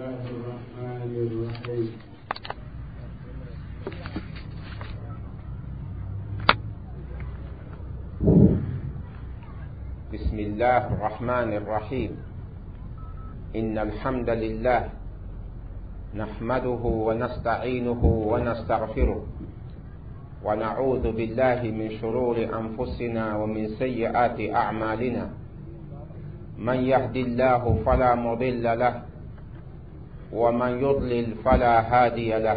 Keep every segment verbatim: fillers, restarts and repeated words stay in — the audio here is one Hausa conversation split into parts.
الله الرحمن الرحيم. بسم الله الرحمن الرحيم. إن الحمد لله نحمده ونستعينه ونستغفره ونعوذ بالله من شرور أنفسنا ومن سيئات أعمالنا. من يهد الله فلا مضل له ومن يضلل فلا هادي له،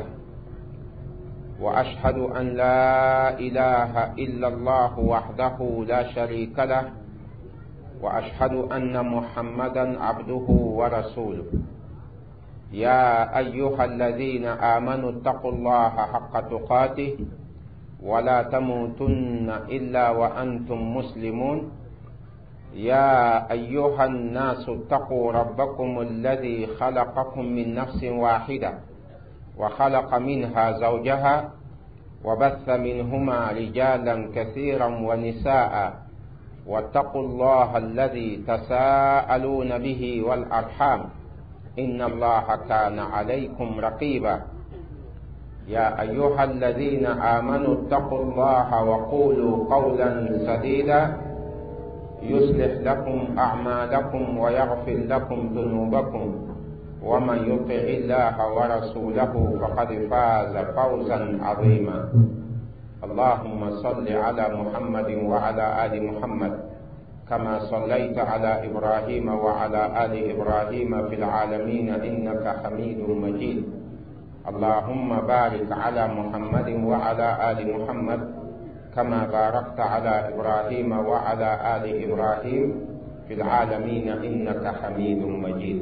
وأشهد أن لا إله إلا الله وحده لا شريك له، وأشهد أن محمدا عبده ورسوله. يا أيها الذين آمنوا اتقوا الله حق تقاته ولا تموتن إلا وأنتم مسلمون. يا أيها الناس اتقوا ربكم الذي خلقكم من نفس واحدة وخلق منها زوجها وبث منهما رجالا كثيرا ونساء، واتقوا الله الذي تساءلون به والأرحام إن الله كان عليكم رقيبا. يا أيها الذين آمنوا اتقوا الله وقولوا قولا سديدا يصلح لكم أعمالكم ويغفر لكم ذنوبكم، ومن يطع الله ورسوله فقد فاز فوزا عظيما. اللهم صل على محمد وعلى آل محمد كما صليت على إبراهيم وعلى آل إبراهيم في العالمين إنك حميد مجيد. اللهم بارك على محمد وعلى آل محمد كما باركت على إبراهيم وعلى آل إبراهيم في العالمين إنك حميد مجيد.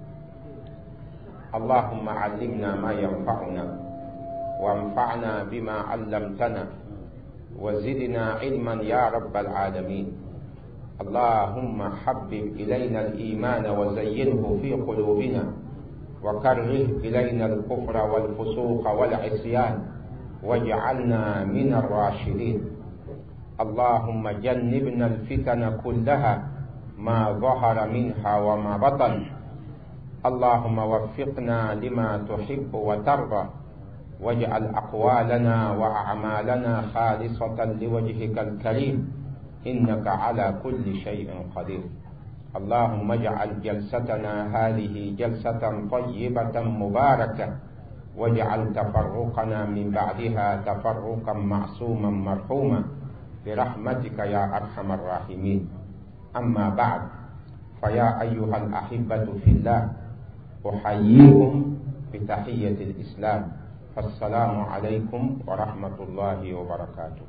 اللهم علمنا ما ينفعنا وانفعنا بما علمتنا وزدنا علما يا رب العالمين. اللهم حبب إلينا الإيمان وزينه في قلوبنا وكره إلينا الكفر والفسوق والعصيان واجعلنا من الراشدين. اللهم جنبنا الفتن كلها ما ظهر منها وما بطن. اللهم وفقنا لما تحب وترضى، واجعل أقوالنا وأعمالنا خالصة لوجهك الكريم إنك على كل شيء قدير. اللهم اجعل جلستنا هذه جلسة طيبة مباركة، واجعل تفرقنا من بعدها تفرقا معصوما مرحوما برحمتك يا أرحم الراحمين. أما بعد، فيا أيها الأحبة في الله، أحييكم بتحية الإسلام، السلام عليكم ورحمة الله وبركاته.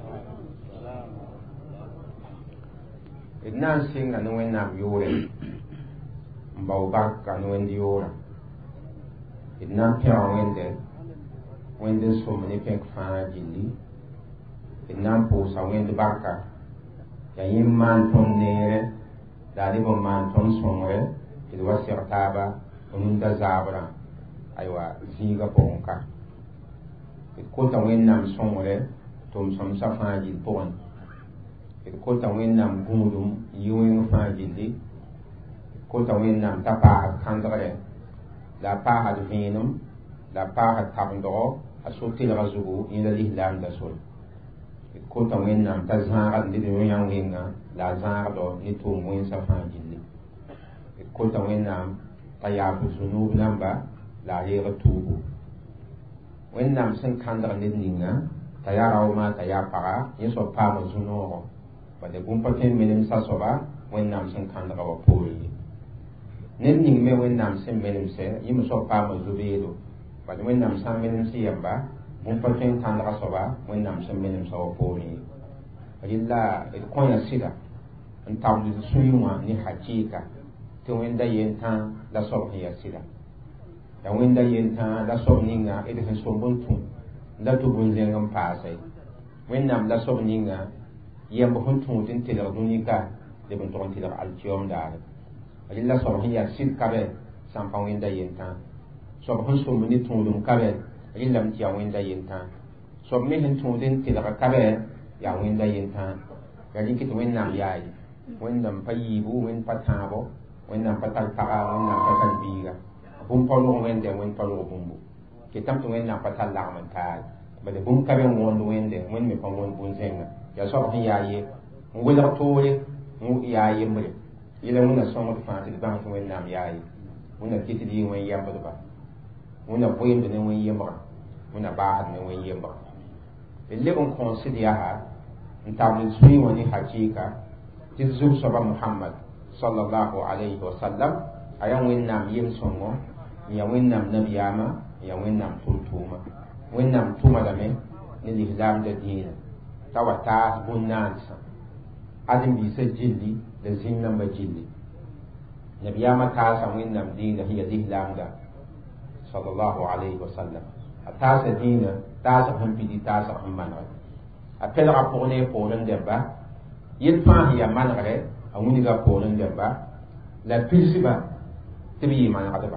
إدنان سيغا نوين نام يوري مباوباك نوين ديورا إدنان بيان ويندي ويندي سومني بيك فانا جيلي إدنان بوسا ويندي باكا يأيين مان تون نيري دالي بو مان تون سومري إدوا سيغتابا ونوندا زابرا أيوا زيغا بونكا إدكوتا وين نام سومري توم سومسا فانا جيل بوان kota wẽnnaam gũudum yɩ wẽng fãa gilli, kota wẽnnaam t'a paasd kãndgre la a paasd vẽenem la a paasd tagendgɔ a so tɩlga zugu yẽla lislaamda sore. Kota wẽnnaam t'a zãagd ned yõ-yã wẽnga la a zãagdɔ ne tʋʋm wẽnsã fãa gilli. Kota wẽnnaam t'a yaab zunub namba la a reeg tuubu. Wẽnnaam sẽn kãndg ned ninga t'a yaa raoomã t'a yaa paga yẽ soab paama zu-noogɔ. Bade bũmpa tõe menem sa soaba wẽnnaam sẽn kãndga wa poore ye. Ned ning me wẽnnaam sẽn menemsɛ yẽ me soab paama zu-beedo. Bade wẽnnaam sã n menems yɛmba bũmpa tõe n kãndga soaba wẽnnaam sẽn menemsa wa poore ye. Rɩla d kõ-yã sɩda n tabd d sũyẽ wã ne hakɩɩka tɩ wẽnda yentã la soab sẽn ya sɩda. La wẽnda yentã la soab ninga d sẽn somb n tũ la tɩ bõn-zẽng n paase. Wẽnnaam la soab ninga yẽmb sẽn tũud n tɩlg dũnika leb n tʋg n tɩlg alkiyoom daare. Rɩla soab sẽn yaa sɩd kabɛ sãn pa wẽnda yentã. Soab sẽn somb ne tũudum kabɛ rɩlame tɩ yaa wẽnda yentã. Soab me sẽn tũud n tɩlg kabɛ yaa wẽnda yentã. Ya rɩk tɩ wẽnnaam yaa ye. Wẽnnaam pa yiibu, wẽnd pa tãabo, wẽnnaam pa tar paga, wẽnnaam pa tar biiga. bum pa lo wende wen pa lo bumbu ke tam to wen na pa tal la man ta ba de bum ka ben won wende wen me pa won bun zenga ya so hin ya ye mu la tole mu ya ye mu ila mun na so mo fa ti ban to wen nam ya ye mun na kiti di wen yam ba ba mun na boyin de wen yam ba mun na ba ha ne wen yam ba ele on consider ha ntabli sui woni hakika ti zu saba muhammad sallallahu alaihi wasallam ayan wen nam yim songo ya wen nam nabiyama ya wen nam tultuma wen nam tuma da me ni lislam da dina tawata bunansa adin bi sa jilli da zinnan ba jilli nabiyama ta sa wen nam dina hiya lislam da sallallahu alaihi wasallam ta sa dina ta sa han bi ta sa han manwa apel rapporne pour le débat il fa ya manare a wuni ga pour le débat la pilsiba tibi man ga ba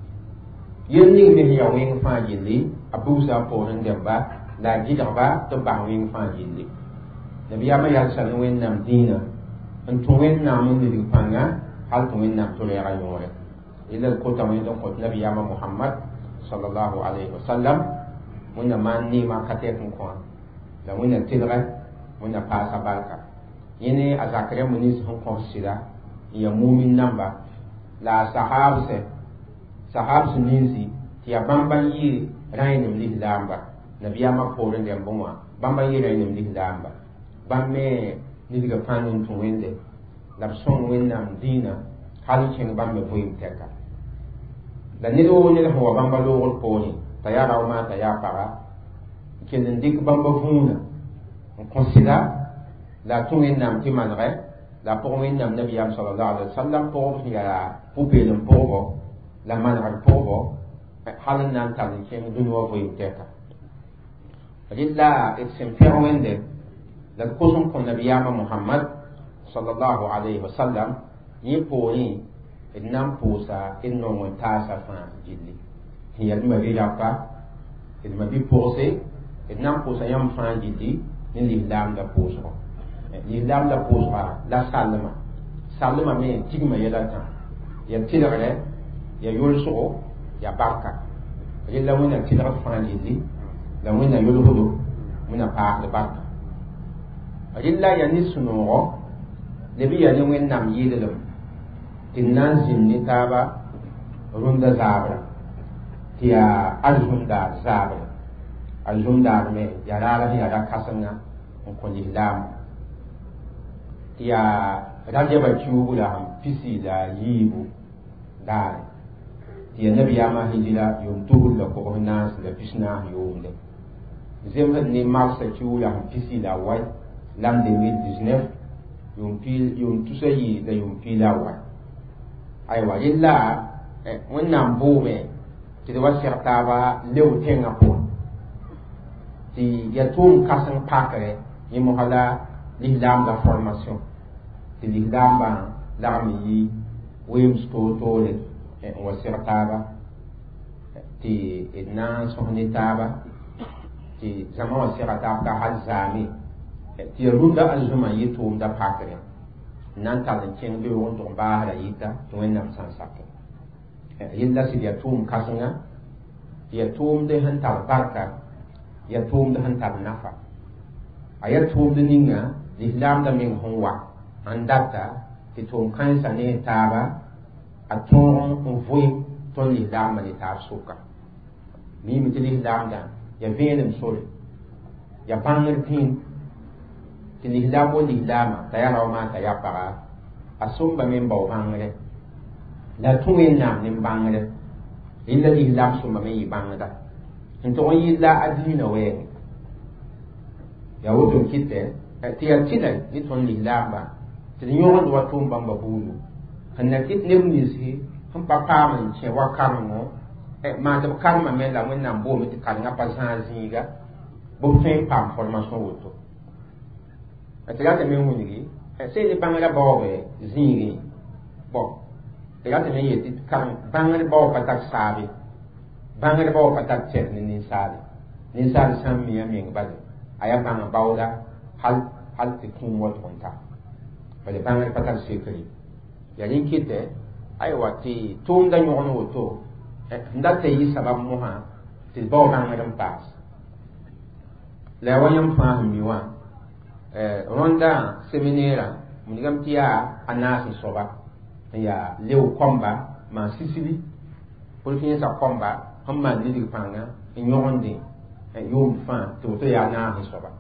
yen ni me ya wing fa yili abusa pour le débat la jida ba to ba wing fa yili nabi ya ma ya san wen nam dina an to wen nam ni di panga hal to wen nam to le ra yore ila ko ta wen do ko nabi ya ma muhammad sallallahu alaihi wasallam mun man ni ma kate kun ko la wina tilra wina pasa barka yene azakare munis hon konsida ya mumin namba la sahabse sahabs ninsi ti abamban yi rainim lihlamba nabiya ma poren dem bomwa bamban yi rainim lihlamba bamme ni diga panin to wende la son wennam dina hali chen bamme boyim teka la ni do ni ho bamba lo gol poni tayara ma tayara kelen dik bamba funa on considère la tourne nam ti manre la pour min nam nabiyam sallallahu alaihi wasallam pour ya poupée de pauvre la manre pauvre halan nam tan ken du no voy teka lilla itsim firwende la kusum kon nabiyama muhammad sallallahu alaihi wasallam ni poni nam posa inno mon tasa fa jilli hiya ma rilapa il ma bi posé nam posa yam fa jilli ni lislam da posa lislam da posa la salma salma me tigma yela ta ya tilare ya yulso ya barka illa wona tilare fa jilli la wona yulhudu muna pa da barka illa ya nisno lebi ya ni wen nam yidelo tinnan zinni taba runda zabra tiya azunda zabra azunda me yarala ya da kasanga ko lislam tiya raje ba chubu da ham pisi da yibu da tiya nabi ya ma hijira yum tuhul da ko nas da pisna yum de zemra ni marsa chubu da ham pisi da wai l'an deux mille dix-neuf yum pil yum tusayi da yum pila wai aywa illa wannan bume ti wa sirta ba lew tenga po ti ya tum kasan pakare ni mo hala l'islam da formation ti l'islam ba l'armi yi wim sto tole e wa sirta ba ti edna sohni taba ti zama wa sirta ka hazami ti runda alzuma yi tum da pakare nan talan ken be won to ba ra yita to wen nam san sakke yilla si dia tum kasanga dia tum de han tar barka ya tum de han tar nafa aya tum de ninga islam da min honwa andata ti tum kan sa ne taba aton on voi to islam ni ta suka ni mi ti islam da ya venem sole ya bangar tin ti lislam wo lislama tayara ma taya para asumba men baw bangre la tumen nam nim bangre illa lislam sumba men yi bangda into yi la adina we ya woto kitte ti ya tile ni ton lislam ba ti yo wan wa tum bamba bulu hanna kit nim ni si hum papa man che wa karmo e ma de karma men la men nam bo mi ti kan nga pa san zinga bo fen pam formation woto atagata me munigi se de bangala bawe zingi bo atagata me yeti kan bangala bawe patak sabi bangala bawe patak chen ni sabi ni sabi sam mi ami ngabade aya banga bawda hal hal ti kun wat konta bale bangala patak sekri ya ni kite ay wati tum da nyono woto nda te yi sabab mo ha ti bo ban ngam pass la wa yam fa mi wa eh ronda seminera munigam tiya anasi soba ya lew komba ma sisili pour fin sa komba hamma ni di panga nyondi e yom fa to to ya na hi soba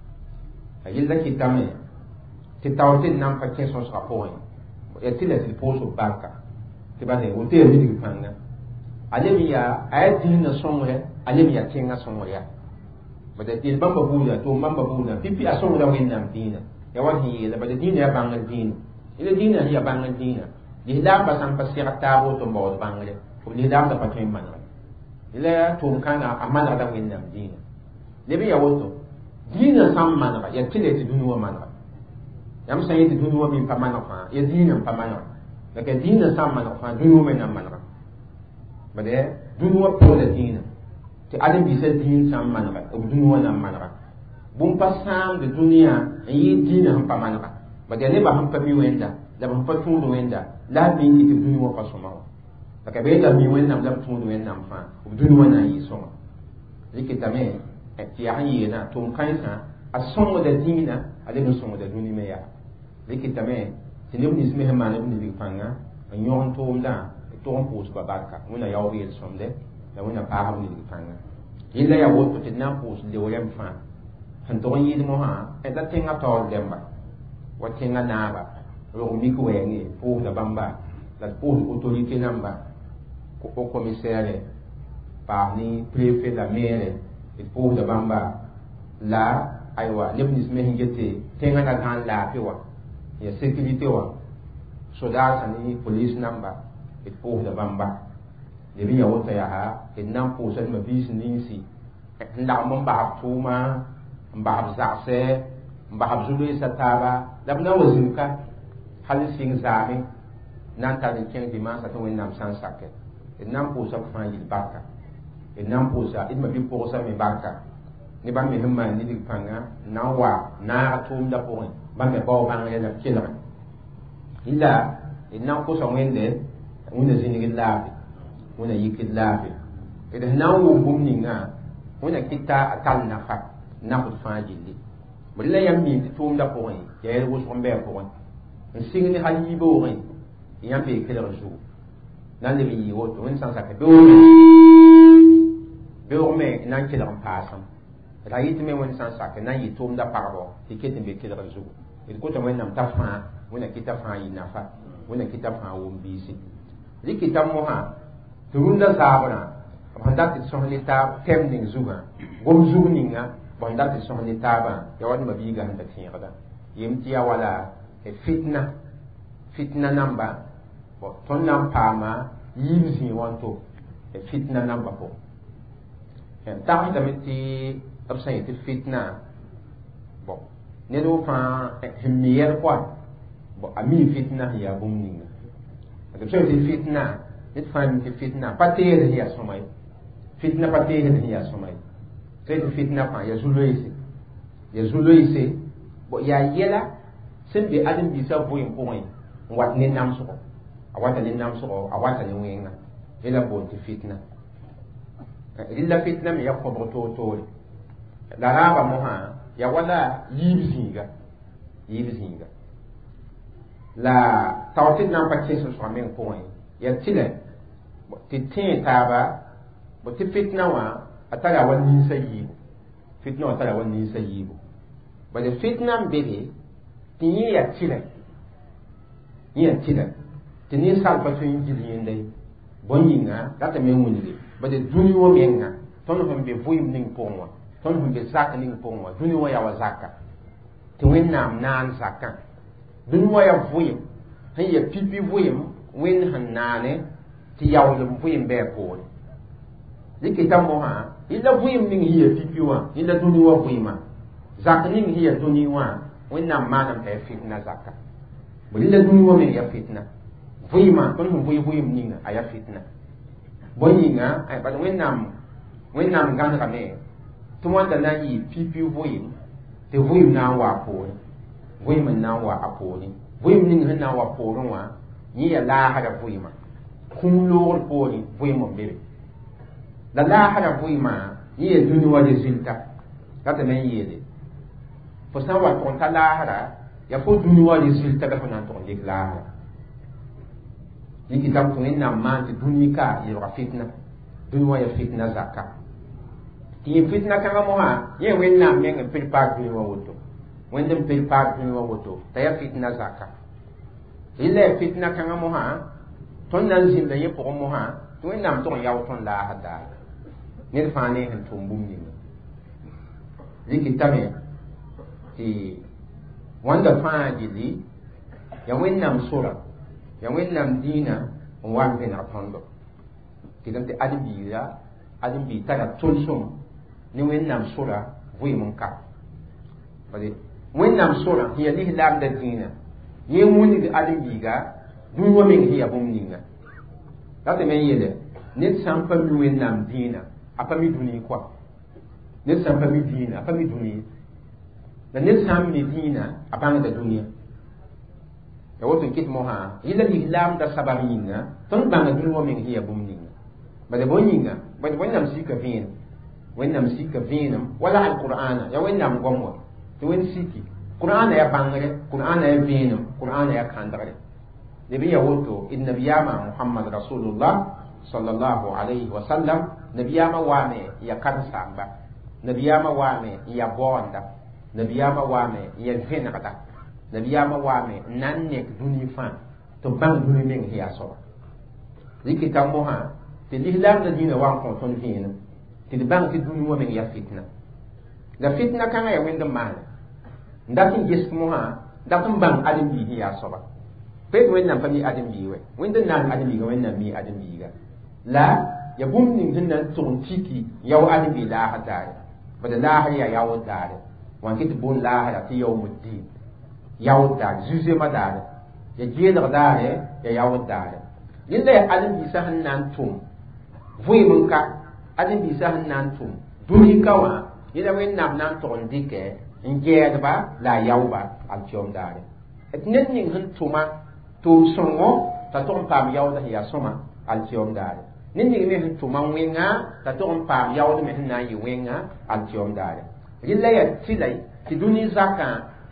ayil da kitame ti tawti nam pa keso sa point e tile ti poso banka ti ba ne o te ni di panga alemiya ayati na somre alemiya kinga somre bada til bamba buda to bamba buda pipi asong da wenam dina ya wan hi la bada dina ya bangal dina ile dina ya bangal dina di dam ba sam pasira tabo to bo bangal ko di dam da patrin man ile to kana amana da wenam dina lebe ya woto dina sam man ba ya tile ti dunuwa man ba yam sayi ti dunuwa min pa man fa ya dina pa man ba ka dina sam man fa dunuwa men man ba bada dunuwa po la dina ti adam bi sa din sam manaka o dunuwa nam manaka bum pasam de dunia yi dina ham pamanaka ba de le ba ham pa mi wenda la ba ham pa tundu wenda la bi ti dunuwa pa soma ba ka be da mi wenda la tundu wenda am fa o dunuwa na yi soma likitame ti ya yi na tum kaisa asongo da dina ale no songo da duni me ya likitame ti ne ni sme hama ne ni fanga nyon to nda to on pos ba barka wona yawo yel somde la wona pa ni fanga illa ya woto ti na pos de wolem fa han to yi mo ha e da tinga to lemba wa tinga na ba ro mi ko wengi po da bamba la pos autorité namba ko ko commissaire pa ni préfet la maire et po da bamba la aywa lebnis me hingete tinga na han la pe wa ya sécurité wa soda sani police namba et po da bamba de bi yawo ta ya ha inam po san ma bis ninsi nda mo ba tuma ba za se ba zulu sataba da na wazinka hal sing zame nan ta de ken di ma sa to nam san sakke inam po sa fa yi barka inam po sa idma bi po sa me barka ni ba me himma ni di panga na wa na tum da po ba me bo bang ya da kila illa inam po sa wende wona zini lafi wona yikid lafi idan nan wo bumni nga wona kita akal na fa na ko fa jilli billa yam mi tum da po ya yel wo sombe po en singni hali bo ri yam be kele resu nan le mi wo to en san sa ke be o be o me nan kele ram pasam ra yit me won san sa ke nan yi tum da parbo tikete be kele resu il ko to men nam ta fa wona kita fa yi na fa wona kita fa wo mbisi likita moha turunda sabana banda ti sohlita temning zuga gom zugninga banda ti sohlita ba yawan mabiga handa tinga yimti ya wala e fitna fitna namba bo ton nam pama yimzi wanto e fitna namba ko en tahi tamiti absay ti fitna bo ne do fa himiyer kwa bo ami fitna ya bumninga de so ti fitna it fan ti fitna patere ya somai fitna patere ya somai sai ti fitna pa ya zuloise ya zuloise bo ya yela sembe adam bi sa boyin point wat ne nam so awata ne nam so awata ne wenga ila bo ti fitna illa fitna mi yakko bo to to la raba mo ha ya wala yibzinga yibzinga la tawtit nan pa keso so men point ya tile ti tin taba bo ti fitna wa atara wa ni sayi fitna wa atara wa ni sayi ba de fitna mbele ti ya tile ya tile ti ni sal pa tin jili ndai bonyinga data men wunde ba de duni wo menga ton ho be voyim ning pongwa ton ho be zaka ning pongwa duni wo ya wa zaka ti wennam nan zaka dun waya vuyim han ya pipi vuyim wen han nane ti yawlum vuyim be ko likita mo ha illa vuyim ning hiya pipi wa illa duni wa vuyima zak ning hiya duni wa wen nam manam be fitna zakka bo illa duni wa men ya fitna vuyima ton hum vuyi vuyim ning aya fitna boyinga ay ba wen nam wen nam gan ka me tumanda na yi pipi vuyim te vuyim na wa ko vuyim na wa aponi vuyim ning hna wa porun wa ni ya la ha da vuyima kum loor poori vɩɩm n bebe la laasra vɩɩmã yẽ yaa dũni wa de zĩlta la tɩ me n yeele fo sã n wa tʋg n ta laasra ya fo dũni wa de zĩlta la fo na n tʋg n dɩk laasra yikitame tɩ wẽnnaam maan tɩ dũni ka yelga fitna dũni wa ya fitna zaka tɩ yẽ fitna kãngã mosã yẽ wẽnnaam meng n pɩr paak dũni wa woto wẽnd n pɩr paak dũni wa woto t'a ya fitna zaka yella ya fitna kãngã mosã tõnd na n zĩmda yẽ pʋgẽ mosã tɩ wẽnnaam tʋg n yao tõnd laasd daara ned fãa ne sẽn tʋm bũmb ninga yikitame tɩ wãnda fãa gilli ya wẽnnaam sora ya wẽnnaam dĩinã n wa n vẽneg tõndo tɩdem tɩ ãdem-biiga ãdem-biig tara tʋlsem ne wẽnnaam sora vɩɩm n ka wẽnnaam sora sẽn ya lislaamda dĩinã yẽ wũnig ãdem-biiga dũni wa meng sẽn ya bũmb ninga la tɩ me n yele ned sã n pa mi wẽnnaam dĩinã a pa mi dũni koa ned sã n pa mi dĩinã a pa mi dũni la ned sã n mi dĩinã a bãngda dũniyã ya woto n kɩt mosã yɩla lislaamda sabab yĩnga tõnd bãnga dũni wa meng sẽn ya bũmb ninga bala bõe yĩnga bad wẽnnaam sika vẽenem wẽnnaam sika vẽenem wala alqur'ana ya wẽnnaam gom wa tɩ wẽnd siki qur'ana ya bãngre qur'ana ya vẽenem qur'ana ya kãndgre leb ya woto d nabiyaamã muhammad rasulullah sallallahu alayhi wa sallam nabiyaamã waame n ya karen-saamba nabiyaamã waame n ya baoonda nabiyaamã waame n ya vẽnegda nabiyaamã waame n na n nek dũni fãa tɩ b bãng dũni meng sẽn yaa soaba rɩkɩta mosã tɩ lislaamda dĩinã wa n kõ tõnd vẽenem tɩ d bãng tɩ dũni wã meng ya fitna la fitna kãngã ya wẽnd n maane n dat n gesk mosã dat n bãng ãdem-biig sẽn yaa soaba pet wẽnnaam pa mi ãdem-biig wɛ wẽnd n naan ãdem-biiga wẽnnaam mi ãdem-biiga la ya bũmb ning sẽn na n tʋg n tiki yao ãdem-biig laasd daare bala laasr yaa yaood daare wan kɩ tɩ boon laasra tɩ yaoomddiin yaood daare zuzema daare ya geelg daare ya yaood daare yẽnda ya ãdem-biisã sẽn na n tʋm vɩɩm n ka ãdem-biisã sẽn na n tʋm dũni ka wã yẽla wẽnnaam na n tʋg n dɩkɛ n gɛɛdba la a yaoba alkiom daare d ned ning sẽn tʋma tʋʋm sõngo t'a tʋg n paam yaoodã sẽn yaa sõma alkiom daare ned ning me sẽn tʋma wẽnga t'a tʋg n paam yaood me sẽn na n yɩ wẽnga alkiom daare yella ya tɩla tɩ dũni zakã tɩ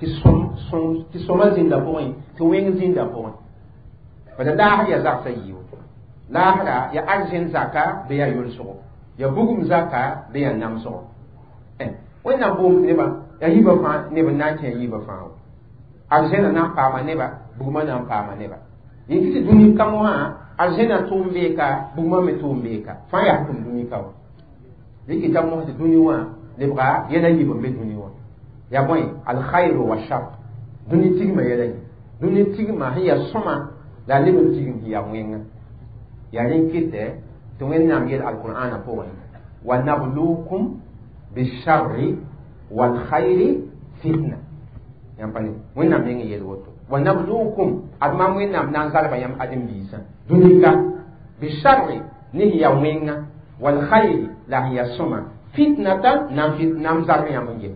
sõma zĩnda pʋgẽ tɩ wẽng zĩnda pʋgẽ bala laasr ya zagsã yɩɩbo laasra ya arzẽn zaka bɩ yaa yolsgo ya bugum zaka bɩ yaa namsgo wẽnnaam boom nebã ya yiba fãa neb n na n kẽ yiba fãa wa arzẽnã na n paama neba bugumã na n paama neba yẽ tɩ tɩ dũni ka mosã arzẽnã tʋʋm beeka bugumã me tʋʋm beeka fãa yaa tʋm dũni ka wa rɩkɩta mos tɩ dũni wã lebga yɛla yib n be dũni wã ya bõe alkhayr wa shar dũni tigmã yɛla yɩ dũni tigmã sẽn ya sõma la a leb n tigm sẽn ya wẽnga yaa rẽ kɩtɛ tɩ wẽnnaam yel alqur'ana pʋgẽ wa nabluukum bisharri walkhayri fitna yãmb pa ne wẽnnaam meng yel woto wa nabluukum ad mam wẽnnaam na n zalba yãmb ãdem-biisã dũni ka bisharri ne sẽn ya wẽnga walkhayri la sẽn ya sõma fitnatan nam zalb yãmb n ye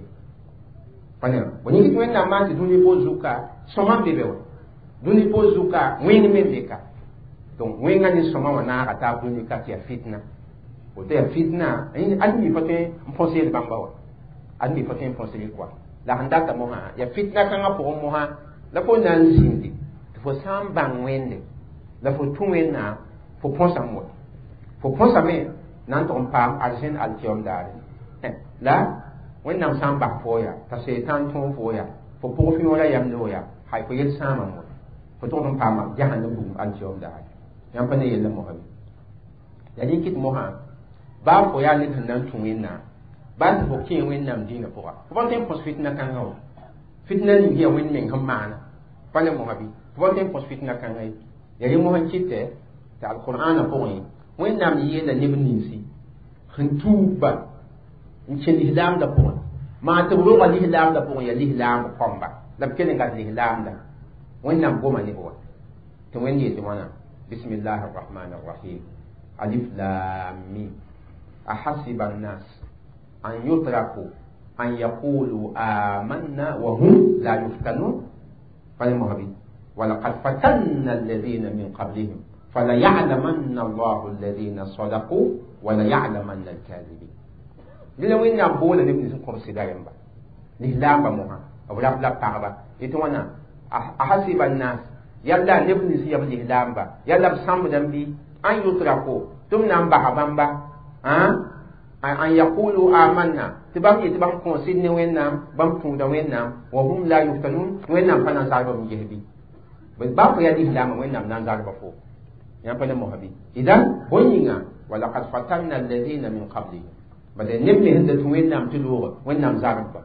pa ne wa yĩkɩ tɩ wẽnnaam maan tɩ dũni pʋʋs zuka sõma n be be wa dũni pʋʋs zuka wẽng me be ka donc wẽnga ne sõma wã naaga taab dũni ka tɩ ya fitna woto ya fitna ãdem-bi pa tõe n põs yel bãmba wa ãdem-bi pa tõe n põs rɩk wa la sẽn data mosã ya fitna kãngã pʋgẽ mosã la fo na n zĩndi tɩ fo sã n bãng wẽnde la fo tũ wẽnnaam fo põsame wa fo põsame na n tʋg n paam arzẽn alkiom daare la wẽnnaam sã n bak foo ya t'a seetãn tõog foo ya fo pʋg fẽ wala yam loo ya hay fo yel sãama wa fo tʋg n paama jahannam bugum alkiom daare yãmb pa ne yella mosã be ya rẽ kɩt mosã baa fo yaa ned sẽn na n tũ wẽnnaam baa tɩ fo kẽ wẽnnaam dĩinã pʋga fo pa tõe n põs fitna kãngã wa fitna ning ya wẽnd meng sẽn maana pa ne mosã bɩ fo pa tõe n põs fitna kãngã ye ya rẽ mosã kɩtɛ tɩ alqur'ana pʋgẽ wẽnnaam yeela neb ninsi sẽn tuubba n kẽ lislaamdã pʋgẽ maa tɩ b roga lislaamdã pʋgẽ ya lislaam kõmba la b kell n gat lislaamdã wẽnnaam goma neb wa tɩ wẽnd yetɩ wãna bismillahi arrahmani arrahim alif lam mim ahasiba annas an yutraku an yaqulu amanna wa hum la yuftanun fa mohabi wa laqad fatanna alladhina min qablihim fala ya'lamanna Allahu alladhina sadaqu wa la ya'lamanna al-kadhibin dile wẽnnaam boole neb nins n kõb sɩda rẽmba lislaamba mosã b rab la pagba yetɩ wãna a hasiba nnas yalla neb nins yab lislaamba yalla b sãmbda n bɩ an yutrako tɩ b na n basa bãmba an yaqulu amanna tɩ bãmb yetɩ bãmb kõo sɩd ne wẽnnaam bãmb tũuda wẽnnaam wa hum la yuftanun wẽnnaam pa na n zarba n ges bɩ ba fo ya lislaambã wẽnnaam na n zarba fo yã pa ne mosã bɩ idan bõe yĩnga walaqad fatanna alladina min qablihim bala neb me sẽn da tɩ wẽnnaam tɩ loogã wẽnnaam zarbba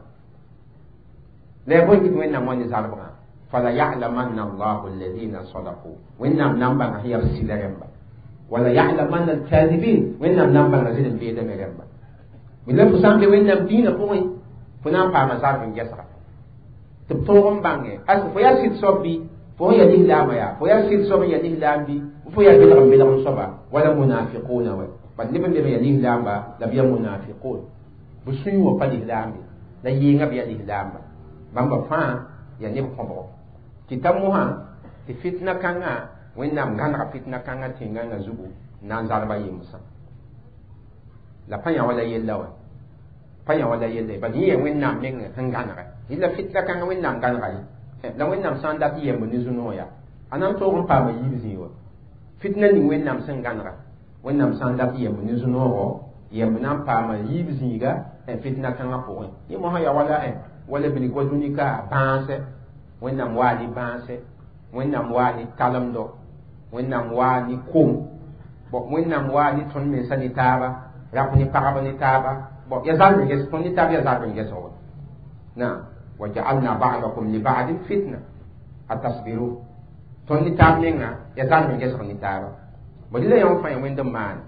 la ya bõe tɩ wẽnnaam wa ne zarbgã fala ya'lamanna Allahu alladina sadaqu wẽnnaam na n bãnga sẽn yaa b sɩla rẽmba wala ya'lamanna al-kadhibin wẽnnaam na n bãnga sẽn n beedame rẽmba bɩ la fo sã n be wẽnnaam dĩinã pʋgẽ fo na n paama zarb n gesga tɩ b tõog n bãnge as fo yaa sɩd soab bɩ fo n ya lislaamã yaa fo yaa sɩd soab n ya lislaam bɩ fo yaa belg n belg n soaba wala munafiquna wa bad neb n leb n ya lislaamba la b ya munafiqun bɩ sũi wã pa lislaambe la yɩɩngã b ya lislaamba bãmba fãa ya neb kõbgo tɩ ta mosã tɩ fitna kãngã wẽnnaam gãnega fitna kãngã tẽngãngã zugu n na n zarba yemsã la pa yã wala yella wa pa yã wala yella bad yẽ ya wẽnnaam meng sẽn gãnege yella fitna kãngã wẽnnaam gãnega ye la wẽnnaam sã n dat yemb ne zu-noog yaa a na n toog n paama yiib zĩig wa fitna ning wẽnnaam sẽn gãnega wẽnnaam sã n dat yemb ne zu-noogo yemb na n paama yiib zĩiga fitna kãngã pʋgẽ yẽ mosã ya wala wala bilg wa dũnika bãasɛ wẽnnaam waa ne bãasɛ wẽnnaam waa ne talemdo wẽnnaam waa ne kom wẽnnaam waa ne tõnd mensa ne taaba rap ne pagb ne taaba ya zarb n ges tõnd ne taab ya zarb n gesg wa na wa ja'alna ba'dakum li ba'din fitna atasbiru tõnd ne taab menga ya zarb n gesg ne taaba ba dɩ la yãw fãa ya wẽnd n maane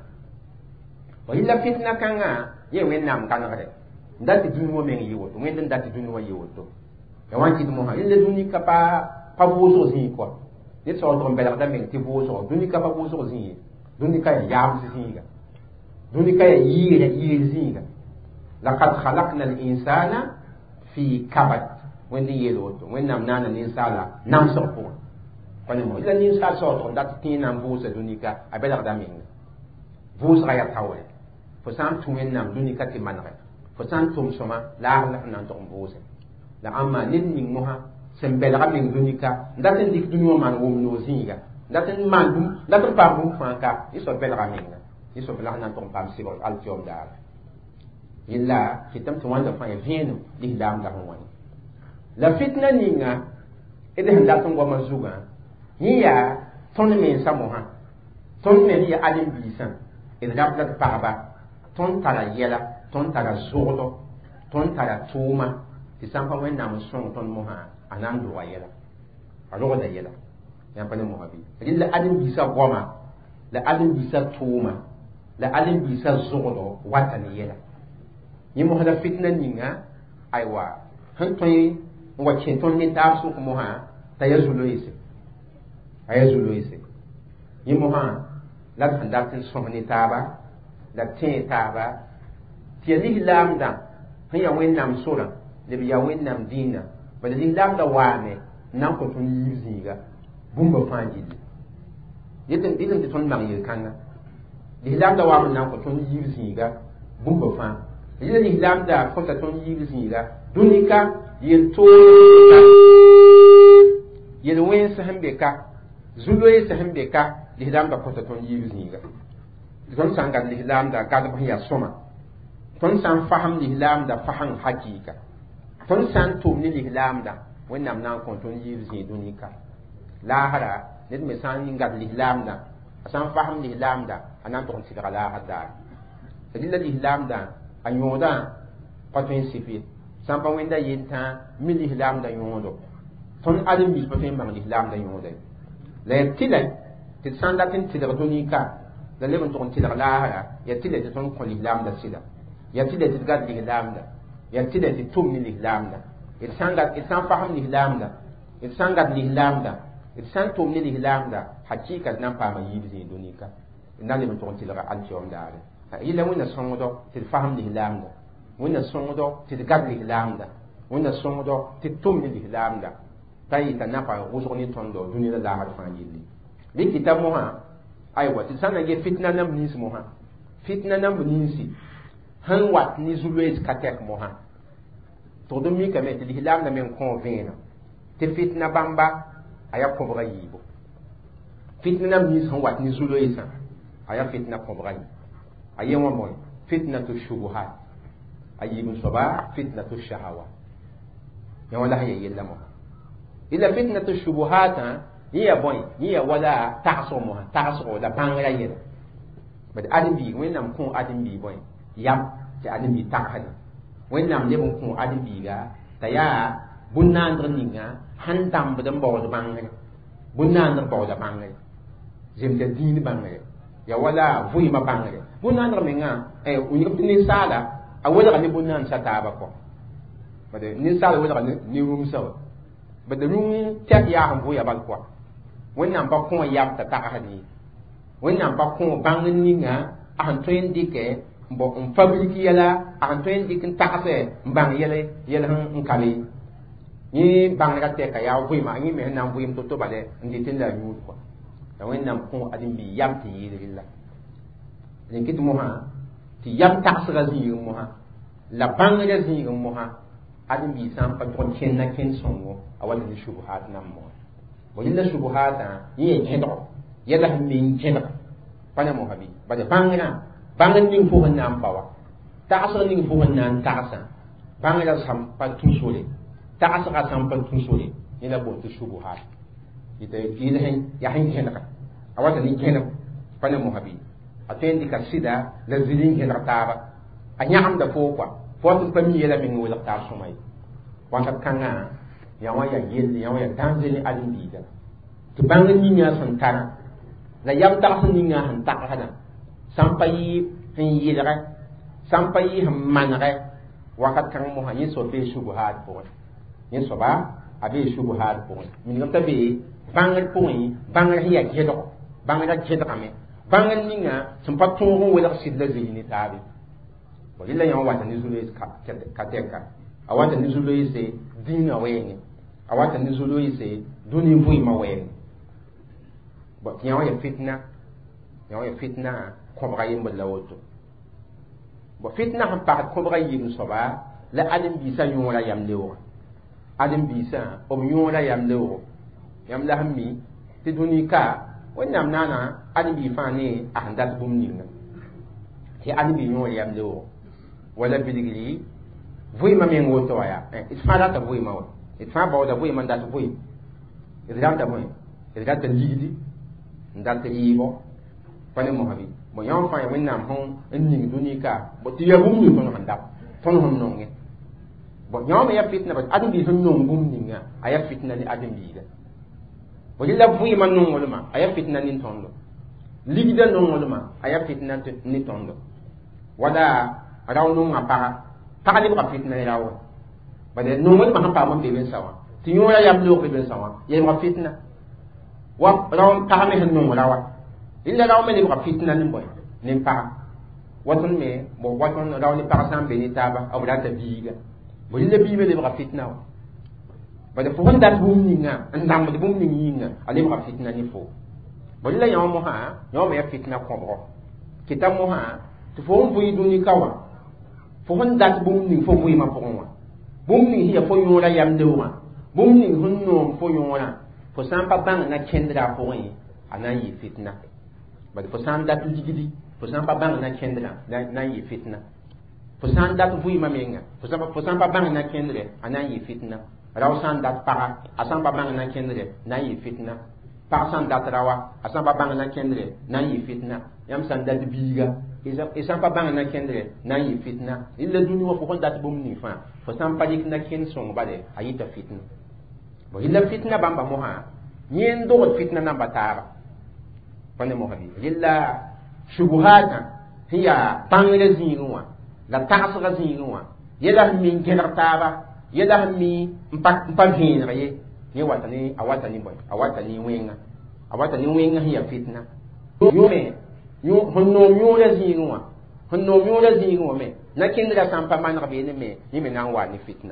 wa yɩla fitna kãngã yẽ wẽnnaam gãnegre n dat tɩ dũni wã meng yɩ woto wẽnd n dat tɩ dũni wã yɩ woto ya wa n kɩt mosã yẽla dũnika pa pa vʋʋsg zĩig kɔa ned saoodg n belgda meng tɩ vʋʋsg dũnika pa vʋʋsg zĩig dũnika ya yaams zĩiga dũnika ya yɩɩr yɩɩr zĩiga laqad khalaqna al-insana fi kabad wẽnd n yeel woto wẽnnaam naana ninsaala namsg pʋgẽ pa ne mosã yẽla ninsaal saoodg n dat tɩ na n vʋʋsa dũnika a belgda menga vʋʋsga ya taoore fo sã n tũ wẽnnaam dũnika tɩ manege fo sã n tʋm sõma laag la n na n tʋg n vʋʋse la ãmma ned ning mosã sẽn belga meng dũnika n dat n dɩk dũni wã maan wʋmd zĩiga n dat n maan bũmb dat n paam bũmb fãa ka yẽ soab belga menga yẽ soab la sẽn na n tʋg n paam sɩbg altɩoom daara yella kɩtame tɩ wãnda fãa ya vẽenem lislaam la sẽn wãne la fitna ninga d sẽn dat n goamã zugã yẽ yaa tõnd mensa mosã tõnd me ya ãdem-biisã d rab la d pagba tõnd tara yɛla tõnd tara zʋgdo tõnd tara tʋʋma tɩ sã n pa wẽnnaam n sõng tõnd mosã a na n dʋga yɛla a rogda yɛla yã pa ne mosã bɩ rẽ la ãdem-biisã goama la ãdem-biisã tʋʋma la ãdem-biisã zʋgdo wata ne yɛla yẽ mosã la fitna ninga aywa sẽn tõe n wa kẽ tõnd ne taab sʋk mosã t'a ya zu-loeese a ya zu-loeese yẽ mosã la d sẽn dat n sõs ne taaba la tẽ taaba tɩ ya lislaamdã sẽn ya wẽnnaam sorã la b ya wẽnnaam dĩinã bala lislaamdã waame n na n kõ tõnd yiib zĩiga bũmba fãa gilli yetm tɩ tõnd mang yel-kãnga lislaamdã waame n na n kõ tõnd yiib zĩiga bũmba fãa yela lislaamdã kõta tõnd yiib zĩiga dũnika yel-toor yel-wẽns sẽn be ka zu-loees sẽn be ka lislaamdã kõta tõnd yiib zĩiga tõnd sã n gad lislaamdã gadb sẽn yaa sõma tõnd sã n fasem lislaamdã faseng hakɩɩka tõnd sã n tʋm ne lislaamdã wẽnnaam na n kõ tõnd yiib zĩig dũnika laasra ned me sã n gad lislaamdã a sã n fasem lislaamdã a na n tʋg n tɩdga laasr daara rɩla lislaamdã a yõodã pa tõe n sɩf ye sã n pa wẽnda yentã mi lislaamdã yõodo tõnd ãdem-biis pa tõe n bãng lislaamdã yõoda la ya tɩla tɩ d sã n dat n tɩdg dũnika la leb n tʋg n tɩdg laasra ya tɩla tɩ tõnd kõ lislaamdã sɩda ya tɩla tɩ d gad lislaamdã ya tɩla tɩ tʋm ne lislaamdã d sã n fasem lislaamdã d sã n gad lislaamdã d sã n tʋm ne lislaamdã hakɩɩka d na n paama yiib zĩig dũnika d na leb n tʋg n tɩlga altɩoom daare yɩla wẽnna sõngdo tɩ d fasem lislaamdã wẽnna sõngdo tɩ d gad lislaamdã wẽnna sõngdo tɩ d tʋm ne lislaamdã t'a yɩta na pa wʋsg ne tõndo dũni la laasd fãa yelle rɩkɩta mosã aywa ti sana ge fitna nam nis mo ha fitna nam nisi han wat ni zuloes katek mo ha to do mi ka me ti hilam na men convena ti fitna bamba aya ko bra yibo fitna nam nis han wat ni zuloes aya fitna ko bra yi aye mo moy fitna tu shubuhat ayibun soba fitna tu shahawa ya wala haye yella mo ila fitna tu shubuhat hiya boy hiya wala ta'so mo ta'so da bangra yela bad adam bi wenam ko adam bi boy yam ti adam bi takhani wenam le bon ko adam bi ga taya bunnan ninga han tam badam bo da bangra bunnan bo da bangra jem te din bangra ya wala vui ma bangra bunnan menga e unyop ni sala awala ni bunnan sataba ko bad ni sala wala ni rum saw bad rum tek ya han vuya bal ko wenam ba ko yam ta takhani wenam ba ko bangin ninga an toyin dike mbo on fabriki yala an toyin dikin takase mbang yele yele han kali ni bang ga te ka ya vui ma ni me nan vui to to bale ndi tin la yu ko da wenam ko adin bi yam ti yilla ni kit mo ha ti yam takse ga zi mo ha la bang ga zi mo ha adin bi sam pa ton ken na ken songo awal ni shubuhat nam mo wajilla shubuhata yi jedo yada min jedo pana mo habi bade bangina bangan ning fu han nam bawa ta asal ning fu han nan ta asa bangina sam pa tusole ta asa ka sam pa tusole ni la bo tu shubuhat ite ide hen ya hen hen ka awata ni jedo pana mo habi atendi ka sida la zilin hen rataba anya am da fo kwa fo tu pa mi yela min wala ta sumai wanta kanga ya wa ya yel ya wa ya danzeli adin biga to bangin ni ya santara la yam ta sun ni han ta hada sampai hin yidra sampai ham manare wakat kan mo hani so be shubuhat ko ni so ba abe shubuhat ko min ngam ta be bangal ko yi bangal hiya jedo bangal jedo kame bangal ni nga sampa to ho wala sidla zini tabi bo illa ya wa tan zulu is ka ka teka awata ni zulu is dina wengi awata ni zulu is duni vui ma wengi bo yawa ya fitna yawa ya fitna kobra yim bala woto bo fitna han pa kobra yim soba la adam bisa yora yam lewo adam bisa o yora yam lewo yam la hammi ti duni ka wonnam nana adam bi fani a handat bum ninga ti adam bi yora yam lewo wala bidigli vui ma men woto ya it fa da ta vui ma wo it fa ba da vui man da ta vui idram da vui idram ta ligidi ndal te yibo pane mo habi mo yon fa wen nam hon enning dunika bo tiya bum ni fono handap fono hon nonge bo nyom ya fitna ba adu bi hon non bum ninga aya fitna ni adam bi ga bo yilla fu man non wolma aya fitna ni tondo ligida non wolma aya fitna ni tondo wada raw non apa ta ni ba fitna ni raw ba de non wolma han pa mo be ben sawa ti nyora yam lo be ben sawa ye ma fitna wa raw ta me hen non rawa illa raw me ni ba fitna ni boy ni pa watun me bo watun raw ni pa sam be ni taba aw da ta biga bo illa bi me ni ba fitna wa ba de fo honda bum ni nga ndam de bum ni nga ale ba fitna ni fo bo illa yaw mo ha yaw me fitna ko bo kitam mo ha to fo bu yi duni kawa fo honda bum ni fo bu yi ma fo wa bum ni hiya fo yora yam de wa bum ni hunno fo yora fo sampa bang na kendra fo yi ana yi fitna ba fo sam dat ligidi fo sampa bang na kendra na yi fitna fo sam dat vui ma menga fo sampa fo sampa bang na kendre ana yi fitna raw san dat para asamba bang na kendre na yi fitna pa san dat rawa asamba bang na kendre na yi fitna yam san dat biga isa isamba bang na kendre na yi fitna illa duni wa fo dat bum ni fa fo sampa dik na ken song bale ayita fitna bo illa fitna bamba mo ha nyen do fitna namba tara pane mo habi illa shubuhata hiya tangre zinwa la tasra zinwa yela min gelartaba yela mi mpak mpak hinra ye ni watani awatani boy awatani wenga awatani wenga hiya fitna yume yu honno nyura zinwa honno nyura zinwa me na kindra sampa man rabe ne me ni me nan wa ni fitna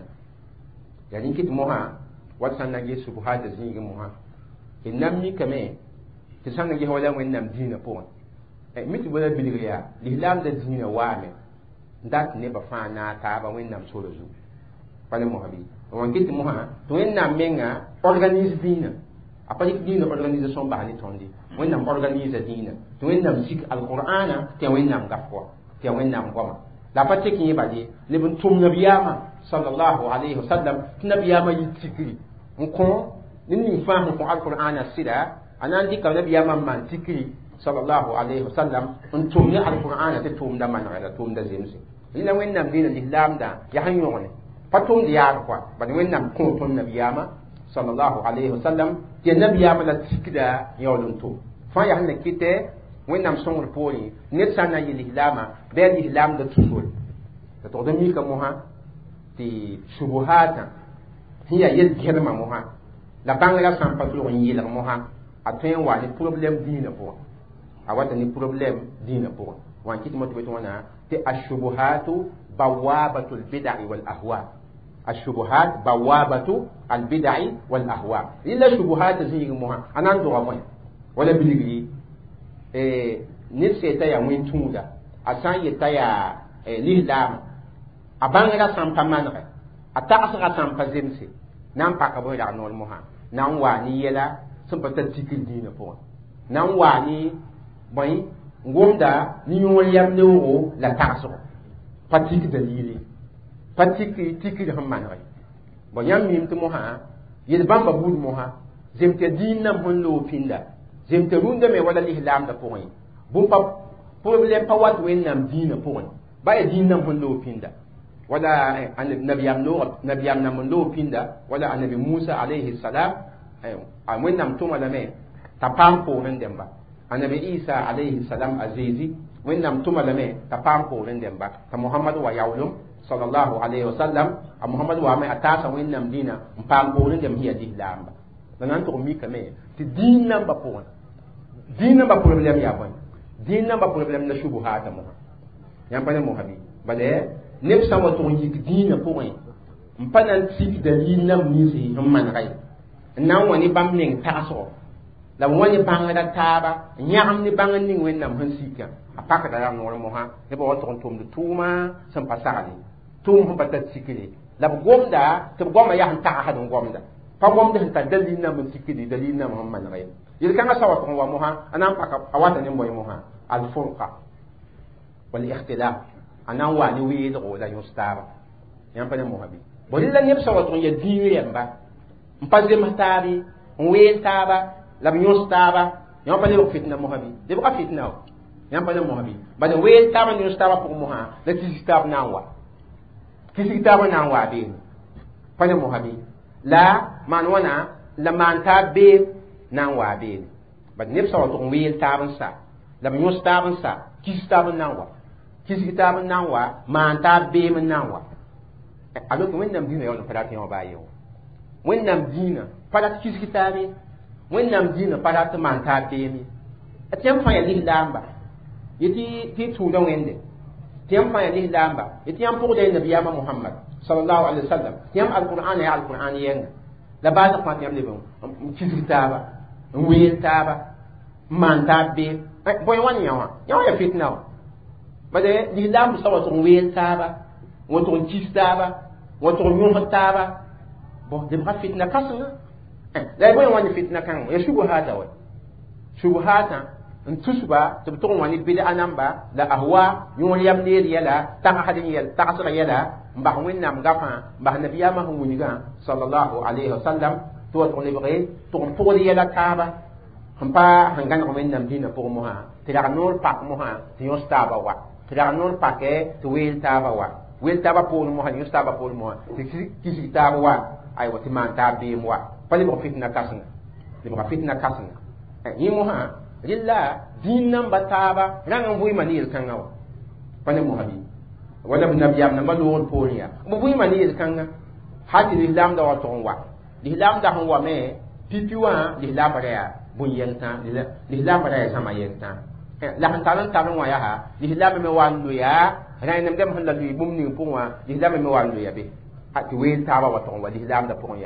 ya ni kit mo ha watsan na ye shubuhata zinga mo ha inam ni kame tɩ sãn n ges wala wẽnnaam dĩinã pʋgẽ mi tɩ bala bilg yaa lislaamda dĩinã waame n dat nebã fãa naag taaba wẽnnaam sora zu pa ne mosã bɩ wan kɩ tɩ mosã tɩ wẽnnaam menga organise dĩinã a pa dɩk dĩinã organisation bas ne tõnde wẽnnaam organisa dĩinã tɩ wẽnnaam zik alqur'ana tɩ wẽnnaam gaf wa tɩ wẽnnaam goma la pa tek yẽ bade leb n tʋm nabiyaamã sallallahu alayhi wa sallam tɩ nabiyaamã yɩ tikri n kõ ne ning fãa sẽn kõ alqur'ana sɩda a na n dɩka nabiyaamã n maan tikri sallallahu alayhi wa sallam n tʋm ne alqur'ana tɩ tʋʋmda manegɛ la tʋʋmda zemse rɩla wẽnnaam dĩinã lislaamdã yaa sẽn yõgene pa tʋmd yaar koa bad wẽnnaam kõ tõnd nabiyaamã sallallahu alayhi wa sallam tɩ nabiyaamã la tikda yaool n tʋm fãa yaa sẽn na kɩtɛ wẽnnaam sõngr poorẽ ned sã n na n yɩ lislaamã bɩ a lislaamda tusol tɩ tʋgd mika mosã tɩ subuhaatã sẽn yaa yel-gẽdmã mosã la bãngrã sã n pa tʋg n yɩlg mosã a tõe n wa ne problɛm dĩinã pʋgẽ a wata ne problɛm dĩinã pʋgẽ wan kɩt mo tɩ bɩ wãna tɩ ashubuhatu bawabatu lbidai walahwa ashubuhat bawabatu albidai walahwa rɩla shubuhat zĩig mosã a na n dʋga bõe wala bilgri ned seta yaa wẽn-tũuda a sã n yeta yaa lislaamã a bãngrã sã n pa manegɛ a tagsga sã n pa zemse na n paka bõe rag noor mosã na n waa ne yɛla sẽn pa tar tikr dĩinã pʋgẽ na n waa ne bõe n gomda ne yõor yam neoogo la tagsgo pa tik dalile pa tik tikr sẽn manegɛ bõ yãmb mim tɩ mosã yel bãmba buud mosã zemtɩ dĩin nam sẽn loog pĩnda zemtɩ rũndame wala lislaamdã pʋgẽ bũmb pa problème pa wat wẽnnaam dĩinã pʋgẽ ba ya dĩin nam sẽn loog pĩnda wala nabiyam loog nabiyam nam n loog pĩnda wala anabi musa alayhi salam a wẽnnaam tʋma lame t'a paam poorẽ dẽmba anabi isa alayhi salam a zeezi wẽnnaam tʋma lame t'a paam poorẽ dẽmba t'a mohamad wa yaoolem sallallahu alayhi wa sallam a mohamad waame a taasa wẽnnaam dĩinã n paam poorẽ dẽmb sẽn yaa lislaamba la na n tʋg mikame tɩ dĩin nambã pʋgẽ dĩin nambã problème yaa bõe dĩin nambã problème la subuhaata mosã yãmb pa ne mosã bɩ bale neb sã n wa tʋg n yik dĩinã pʋgẽ n pa na n sik dalil nam ninsi sẽn manega ye n na n wa ne bãmb meng tagsgo la b wa ne bãngrã taaba n yãgem ne bãngr ning wẽnnaam sẽn sikã a pakda rag noor mosã nebã wa tʋg n tʋmd tʋʋmã sẽn pa sagre tʋʋm sẽn pa tar sikre la b gomda tɩ b goma yaa sẽn tagsd n gomda pa gomd sẽn tar dalil nam n sikri dalil nam sẽn manega ye yel-kãngã sa wa tʋg n wa mosã a na n paka a wata ne moy mosã alfurqa wal-ixtilaf a na n wa ne weelgo la yõs taaba yãmb pa ne mosã bɩ bõ rɩla neb sã wa tʋg n ya dĩin rẽmba n pa zems taabe n weel taaba la b yõs taaba yãmb pa lebg fitna mosã bɩ lebga fitna wa yãmb pa ne mosã bɩ bala weel taaba n yõs taaba pʋgẽ mosã la kisg taab na n wa kisg taabã na n wa beene pa ne mosã bɩ la maan wãna la maan taab beem na n wa beene bad neb sã wa tʋg n weel taab n sa la b yõs taab n sa kisg taab n na n wa kisg taab n na n wa maan taab beem n na n wa alors que wẽnnaam dĩinã yaool n pa rat yõ baa yeo wẽnnaam dĩinã pa rat kisg taabe wẽnnaam dĩinã pa rat maan taab beeme tɩ yãmb fãa ya lislaamba yetɩ tɩ y tʋʋda wẽnde tɩ yãmb fãa ya lislaamba yetɩ yãmb pʋgda ye nabiyaamã mohamad sallallahu alaihi wa sallam tɩ yãmb alqur'ana yaa alqur'an yɛnga la baasg fãa tɩ yãmb leb n kisg taaba n weel taaba n maan taab beem bõe wa ne yã wã yã wa ya fitna wa bale lislaamb sã wa tʋg n weel taaba wa tʋg n kis taaba wa tʋg n yõsd taaba bon lebga fitna kãsenga la bõe wa ne fitna kãngã ya subuhaata wa subuhaatã n tusba tɩ b tʋg n wa ne bɩd-a namba la ahwa yõor yam neer yɛla tagsd n yɛl tagsg yɛla n bas wẽnnaam gafã n bas nabiyaamã sẽn wilgã sallallahu alayhi wa sallam tɩ wa tʋg lebge tʋg n pʋgd yɛla taaba sẽn pa sẽn gãneg wẽnnaam dĩinã pʋgẽ mosã tɩ rag noor pak mosã tɩ yõs taaba wa tɩ rag noor pakɛ tɩ weel taaba wa weel taaba poor mosã yõs taaba poor mosã tɩ kisg taab wa aywa tɩ maan taab beem wa pa lebg fitna kãsenga lebga fitna kãsenga yẽ mosã rɩla dĩin namba taaba rãng n vɩɩmã ne yel-kãngã wa pa ne mosã bɩ wala b nabiyaam nambã loogr poorẽ yaa b vɩɩmã ne yel-kãngã ha tɩ lislaamda wa tʋg n wa lislaamda sẽn wame pipi wã lislaambã ra yaa bõn-yel-tã lislaambã ra yaa zãma yel-tã la sẽn tar n tar n wã yaa lislaambã me wa n loyaa rãynemdem sẽn la loe bũmb ning pʋgẽ wã lislaambã me wa n loya be tɩ weel taaba wa tʋg n wa lislaamda pʋgẽ yaa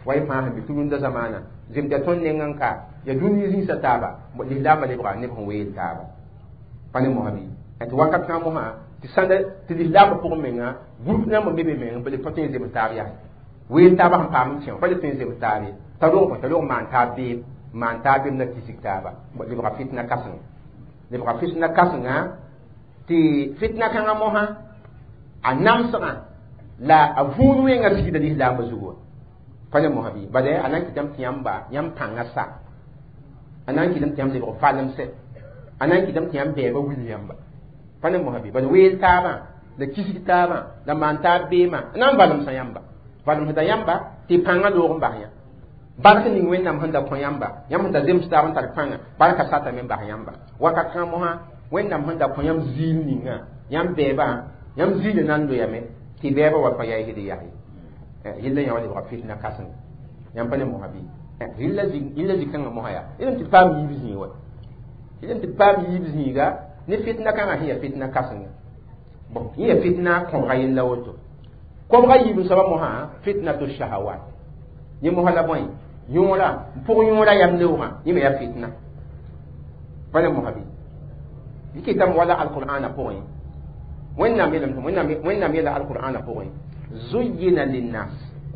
wai fa bi tulun da zamana zim da ton nengan ka ya duni zin sa taba mo lislama le ba ne ko wel taba pane mo habi et wakat na mo ha ti sanda ti lislama pour menga groupe na mo bebe menga bele potin zim tabiya wel taba ham pam chen bele tin zim tabi ta do ko ta do man tabi man tabi na kisik taba mo le ba fitna kasan le ba fitna kasan ti fitna kan mo ha anam sana la avunu wenga sigida lislama zugo pane mo habi bade anan kitam tiyamba yam pangasa anan kitam tiyam le ko falam se anan kitam tiyam be ba williamba pane mo habi bade wel taba da kisi taba da manta bema anan balam sayamba balam hada yamba ti panga do ko bahya barka ni wennam handa ko yamba yam handa dem sta on tar panga barka sata men bah yamba waka kan mo ha wennam handa ko yam zilni nga yam beba yam zilni nan do yame ti beba wa fa yayi hidi yayi yilla yawali wa fitna kasan yam pane mo habi yilla zi yilla zi kan mo haya idan ti pam yi bizni wa idan ti pam yi bizni ga ni fitna kan hiya fitna kasan bon hiya fitna ko ga yilla woto ko ga yi bi sabab mo ha fitna tu shahawat ni mo hala boy yura pour yura yam lewma ni me ya fitna pane mo habi yiki tam wala alqur'ana pour yi wenna melam wenna wenna mela alqur'ana pour yi زين للناس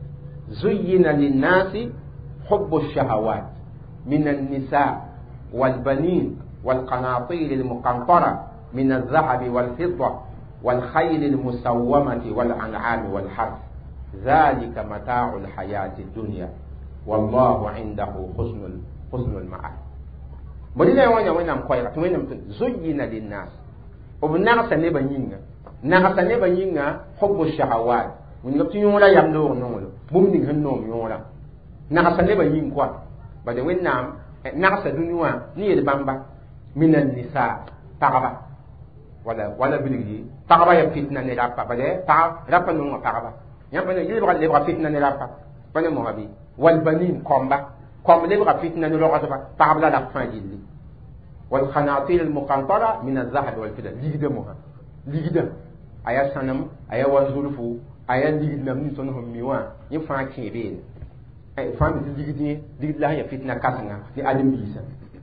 زين للناس حب الشهوات من النساء والبنين والقناطير المقنطرة من الذهب والفضة والخيل المسومة والأنعام والحرث ذلك متاع الحياة الدنيا والله عنده حسن حسن المآب بدنا وانا وانا مقايرة وانا زين للناس وبنغس نبنينا نغس نبنينا حب الشهوات wani gabti yora yam do no bum ni hanno yora na hasane ba yin kwa ba de wennam na hasa dunywa ni yel bamba minan nisa tagaba wala wala biligi tagaba ya fitna ne rapa ba de ta rapa no tagaba yam ba yel ba le ba fitna ne rapa ba ne mo habi wal banin komba kom le ba fitna ne roga ba tagaba la fa jilli wal khanatir al muqantara min al zahab wal fidda ligida mo ha ligida aya sanam aya wazulfu aya ligid nam ni ton hom miwa yin fa kebe ay fa mi ligid ni ligid la ya fitna kasanga ni adam bisa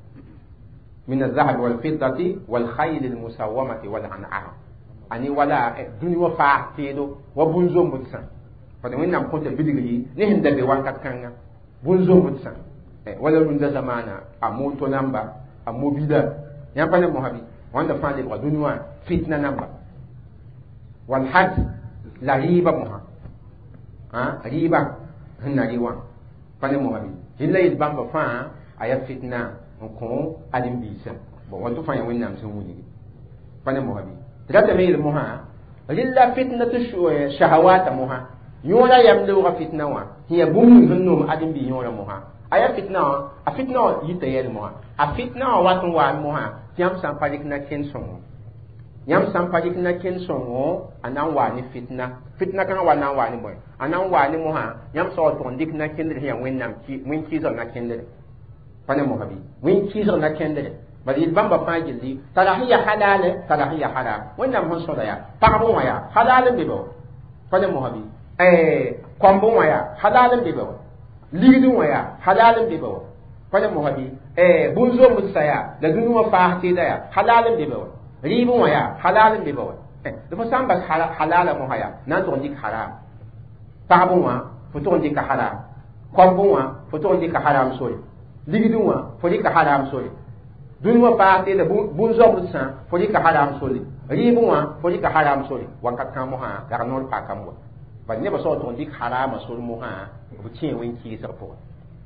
min az-zahab wal fiddati wal khayl al musawwamati wal an'am ani wala duni wa fa tedo wa bunzo mutsan fa de wonnam ko te bidigi ni hinda be wankat kanga bunzo mutsan wala runda zamana amoto namba amobida yan pa ne mo habi wanda fa le duni wa fitna namba wal hajj la riba moha ha riba hinna riwa pane mo habi illa il bamba fa aya fitna ko adim bisa bo wanto fa ya wonnam sun wuni pane mo habi data me il moha illa fitnatu shahawat moha yona yamlu fitna wa hiya bum hinno adim bi yona moha aya fitna a fitna yita yel moha a fitna wa tun wa moha tiam san padik na ken songo yam sampadik na ken songo anan wani fitna fitna kan wa nan wani boy anan wani mo ha yam so to ndik na ken de yan wennam ki win ki zo na ken de pane mo habi win ki zo na ken de bari bamba fa gilli tarahiya halal tarahiya haram wennam hon so da ya pagbo wa ya halal be bo pane mo habi eh kwambo wa ya halal be bo lidu wa ya halal be bo pane mo habi eh bunzo musaya da dunu fa ti da ya halal be bo ribu waya halal be bawa eh do fa samba halal mo haya nan to ndik haram tabu wa foto ndik haram kwambu wa foto ndik haram soy ligidu wa fo ndik haram soy dunwa paate da bunzo mutsa fo ndik haram soy ribu wa fo ndik haram soy wakat kan mo ha garnol pa kam wa ba ne ba so to ndik haram soy mo ha bu cin win ki sa po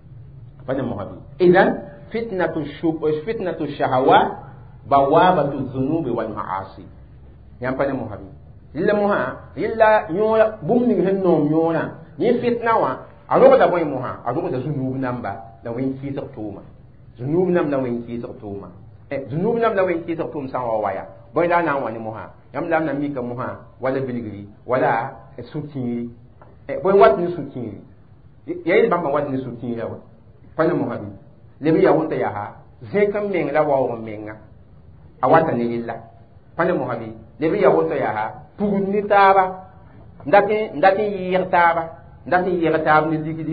ba ne mo habi idan fitnatu shub fitnatu shahawat bawabatu dhunubi wal ma'asi yam pane mo habi illa mo ha illa nyola bum ni henno nyola ni fitna wa alo da boy mo ha alo da zunub namba da wen ki tok tuma zunub nam da wen ki tok tuma e zunub nam da wen ki tok tum san wa waya boy da na wani mo ha yam lam na mi ka mo ha wala biligri wala suti e boy wat ni suti yayi bamba wat ni suti yawa pane mo habi lebi ya wonta ya ha zekam meng la wa wo menga awata ni lilla pane mo habi lebi ya woto ya ha pugun ni taba ndaki ndaki yir taba ndaki yir tab ni digidi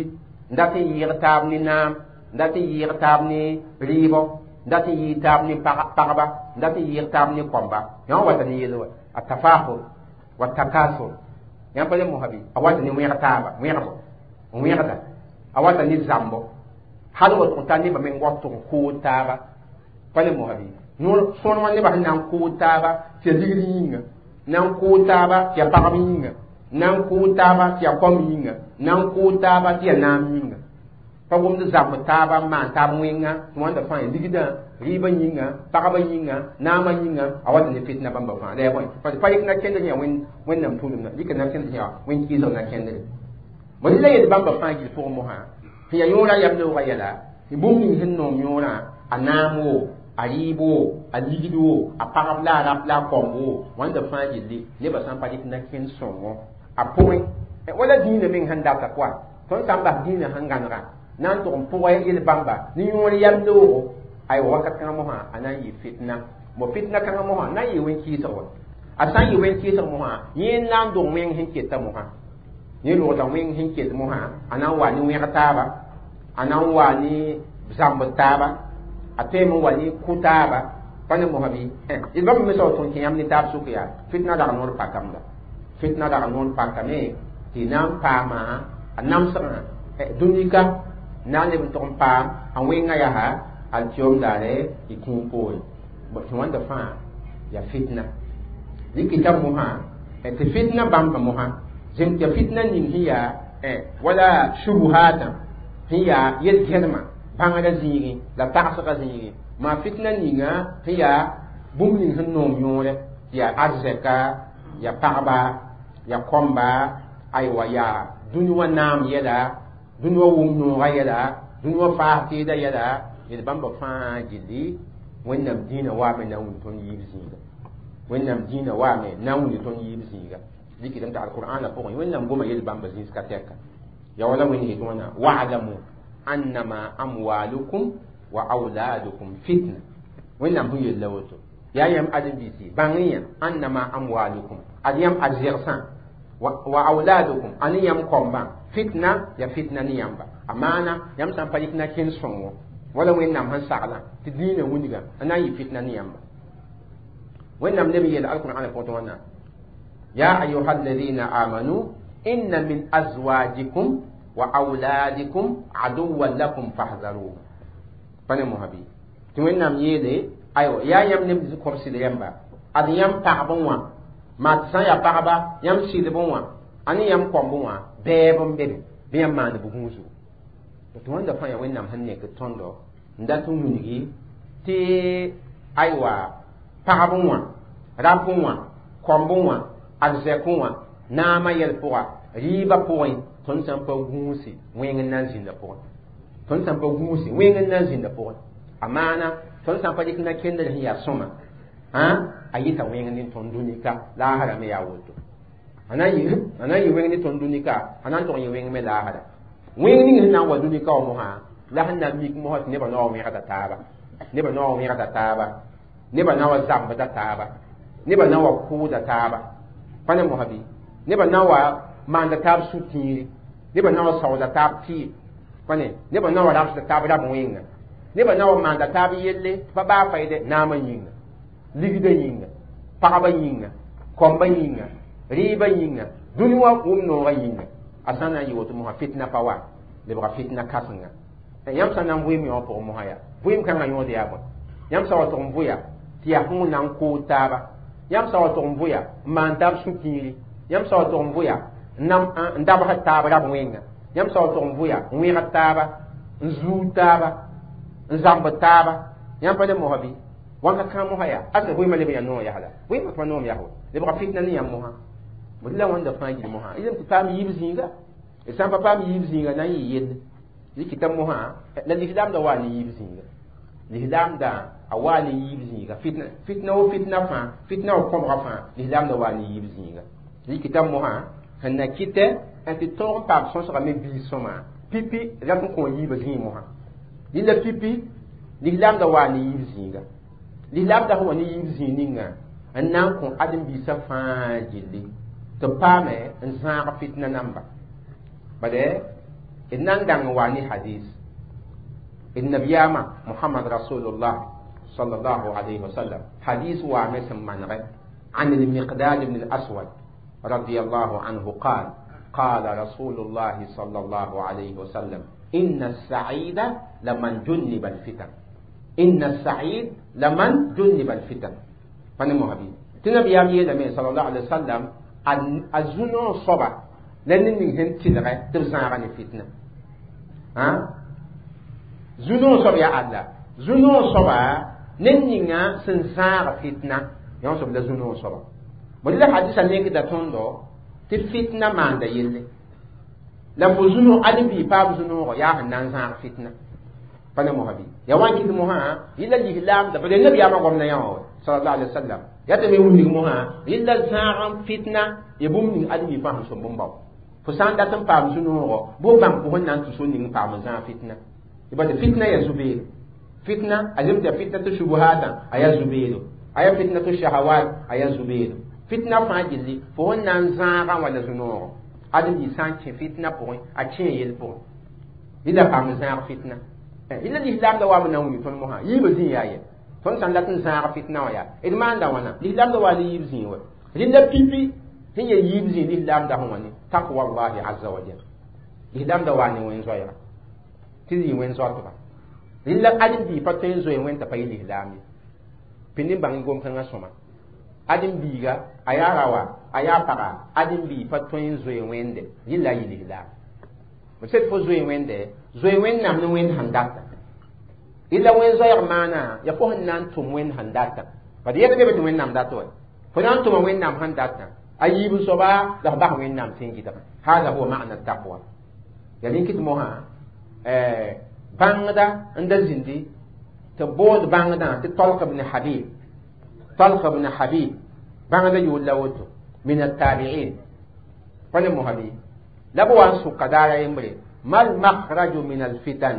ndati yir taab ni naam ndati yir taab ni ribo ndati yir taab ni pagba ndati yir taab ni komba yan wata ni yelo atafahur wa takasur yan pale muhabi awata ni wiyar taaba wiyar wiyar ta awata ni zambo hal wa tani ba men wato ko taaba pale muhabi nur son wani ba nan ko taaba ti diringa nan ko taaba ti pagaminga nan ko taaba ti kominga nan ko taaba ti naminga pa wum de zam taaba ma taaba winga wanda fa digida riba yinga pagaba yinga nama yinga awata ni fitna bamba fa le boy pa pa ikna kende nya wen wen nam tulum na dikna kende nya wen kizo na kende mo le yed bamba fa gi pour mo ha ya yora yam do wayala ibum ni hinno yora anamo aribo aligido apagabla rapla kombo wanda fa gi li le ba san pa dikna ken songo apoy e wala dina min handa ta kwa ton samba dina hanganga nan to pour yel bamba ni yora yam do ay wakat kan mo ha anan yi fitna mo fitna kan mo ha nan yi wen ki to asan yi wen ki to mo ha yin nan do wen hin ki ta mo ha ni lo ta wen hin ki mo ha anan wa ni wen ta ba anan wa ni zambo ta ba ate mo wa ni kuta ba pane mo ha bi eh ibam mi so ton ki yam ni tab su ya fitna da nor pa kam da fitna da nor pa kam e ti nam pa ma anam sa eh dunika nan le ton pa an wen nga ya ha altiom dare ikumpo bo wanda fa ya fitna likita muha et fitna bamba muha jim ya fitna nin hiya eh wala shubuhata hiya yel kelma banga da zigi la ta'sa ka zigi ma fitna ninga hiya bumnin hanno nyore ya arzeka ya parba ya komba aywa ya dunwa nam yada dunwa wumno yada dunwa fa ti da yada yel bamba fa jili wennam dina wa me na wun ton yibzinga wennam dina wa me na wun ton yibzinga diki dam ta alquran la pokon wennam goma yel bamba zin ska tekka ya wala wen he tona wa'lamu annama amwalukum wa auladukum fitna wennam bu yel lawoto ya yam adam bisi bangiya annama amwalukum adiyam azirsan wa auladukum aniyam komba fitna ya fitna niyamba amana yam san palikna kin songo wala wennam han sagla ti dina wuniga ana yi fitna ni yamba wennam nabi yel alquran ko to wana ya ayyuhal ladina amanu inna min azwajikum wa auladikum aduwwan lakum fahdharu bana muhabi ti wennam yele ayo ya yam ne bi ko sile yamba ad yam taabon wa ma san ya paaba yam sile bon wa ani yam kombon wa bebon bebe be yam man bu hunsu to wanda fa ya wennam hanne ke tondo ndatu munigi ti aywa paabunwa rapunwa kombunwa arzekunwa nama yel puwa riba puwa ton sampa gusi wengen nan zinda puwa ton sampa gusi wengen nan zinda puwa amana ton sampa dikna kenda hiya soma ha ayita wengen din ton dunika la hara me ya woto anayi anayi wengen din ton dunika anan ton wengen me la hara wengen din nan wa dunika o mo ha la hanna mik mo hot ne ba no mi kata taba ne ba no mi kata taba ne ba na wa zamba da taba ne ba na wa ku da taba pane mo habi ne ba na wa manda tab suti ne ba na wa saw da tab ti pane ne ba na wa rap da tab da mwinga ne ba na wa manda tab yelle ba ba faide na ma yinga ligida yinga pagaba yinga komba yinga riba yinga dunwa um no yinga asana yi woto mo fitna pawa le ba fitna kasanga yam sa nan buim yo pour mo haya buim kan ga yo de abo yam sa wato mbuya ti ya hu nan ko taba yam sa wato mbuya man tab sukiri yam sa wato mbuya nam ndaba ha taba da mwenga yam sa wato mbuya mwenga taba nzu taba nzamba taba yam pa de mo habi wanka kan mo haya asa buim le be no ya hala buim pa no ya ho le ba fitna ni yam mo ha mudla wanda fa yi mo ha idan ta mi yibzinga isan papa mi yibzinga na yi yed likita mo ha la likidam da wani yibzinga likidam da awani yibzinga fitna fitna o fitna fa fitna o komra fa likidam da wani yibzinga likita mo ha kana kite anti ton pa son sera me bi soma pipi la ko yibzinga mo ha lila pipi likidam da wani yibzinga likidam da wani yibzinga annan ko adam bi sa fa jilli to pa me en sa fitna namba bade إنن دان واني حديث النبيامة محمد رسول الله صلى الله عليه وسلم حديث وامس من غير عن المقداد بن الأسود رضي الله عنه قال قال رسول الله صلى الله عليه وسلم إن السعيد لمن جنب الفتن إن السعيد لمن جنب الفتن فنمو حبيب تنبيام يدمي صلى الله عليه وسلم الزنو صبا لأن نهن تلغي تبزان عن الفتنة ها زنو صبا يا الله زنو صبا ننينا سنسار فتنة يوم صبا زنو صبا ولله حديث اللي كده توندو تفتنة ما عند يلي لما زنو أدم بي باب زنو يا هنان سار فتنة فنمو حبيب يا وان كده مها إلا اللي هلام ده بدل النبي أما قمنا يوم صلى الله عليه وسلم يتمي ولي مها إلا سار فتنة يبوم أدم يفهم سبحان الله فسان داتن پام زنوغو بو بام ko nan tu so ning pam za fitna ibada fitna ya zubair fitna azim ta fitna tu shubuhata aya zubair aya fitna tu shahawat aya zubair fitna fa jilli fo nan za ga wala zunogo adam yi san che fitna po a che yel po ila pam za fitna ila l'islam da wa na wuni ton mo ha yi ba zin yaye ton san latin za fitna ya idman da wana l'islam da wa li yibzin wa rinda pipi hin ya yibzi l'islam da wani taqwa Allah azza wa jalla l'islam da wani wen zoya tizi wen zoya ba lilla adin bi patin zoya wen ta payi l'islam pinin bang gom kan asoma adin biga ayarawa ayapara adin bi patin zoya wen de lilla yi l'islam mo set fo zoya wen de zoya wen nam no wen handata illa wen zoya mana ya fo nan tum wen handata ba de yebe be wen nam dato fo nan tum wen nam handata أيب صبا له بعض من الناس تنجد هذا هو معنى التقوى يعني كده موها بانغدا عند الزندي تبود بانغدا تطلق ابن حبيب طلق ابن حبيب بانغدا يقول له من التابعين فلم حبيب لبوان سوق دار يمري ما المخرج من الفتن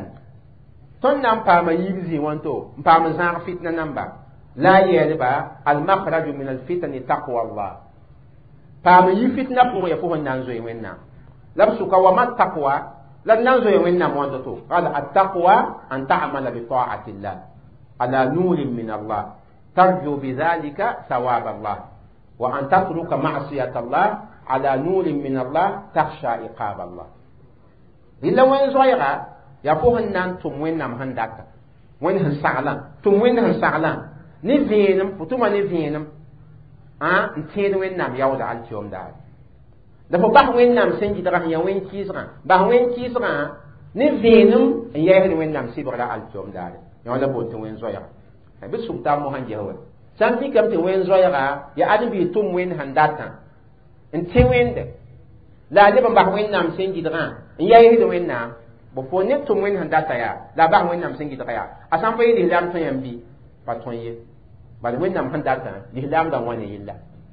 تنام بام يبزي وانتو بام زار فتنة نمبر لا يلبا المخرج من الفتن تقوى الله pam yi fitna pour ya fo nan zo wenna lab suka wa mat taqwa la nan zo wenna mo to qala at taqwa an ta'mala bi ta'ati Allah ala nurin min Allah tarju bi dhalika thawab Allah wa an tatruka ma'siyat Allah ala nurin min Allah takhsha iqab Allah illa wen zo ya ya fo nan tum wenna man daka wen han sa'lan tum wen han sa'lan ni venam putuma ni venam a nteen wẽnnaam yaooda altiom daare la fo bas wẽnnaam sẽn yɩdga sẽn ya wẽn kɩɩsgã bas wẽn kɩɩsgã ne vẽenem n yɛɛsd wẽnnaam sɩbgra altiom daare yõ la boon tɩ wẽn zoɛɛga bɩ sʋgta a mosã ges wa sãn pikame tɩ wẽn zoɛɛga ya ad n bɩ tʋm wẽnd sẽn datã n tẽ wẽnde la a leb n bas wẽnnaam sẽn yɩdgã n yɛɛsd wẽnnaam bõ fo neb tʋm wẽnd sẽn data yaa la a bas wẽnnaam sẽn yɩdga yaa a sãn pa yɩ lislam tõe yãmb bɩ pa tõe ye bal wẽnnaam sẽn datã lislam da wãne yella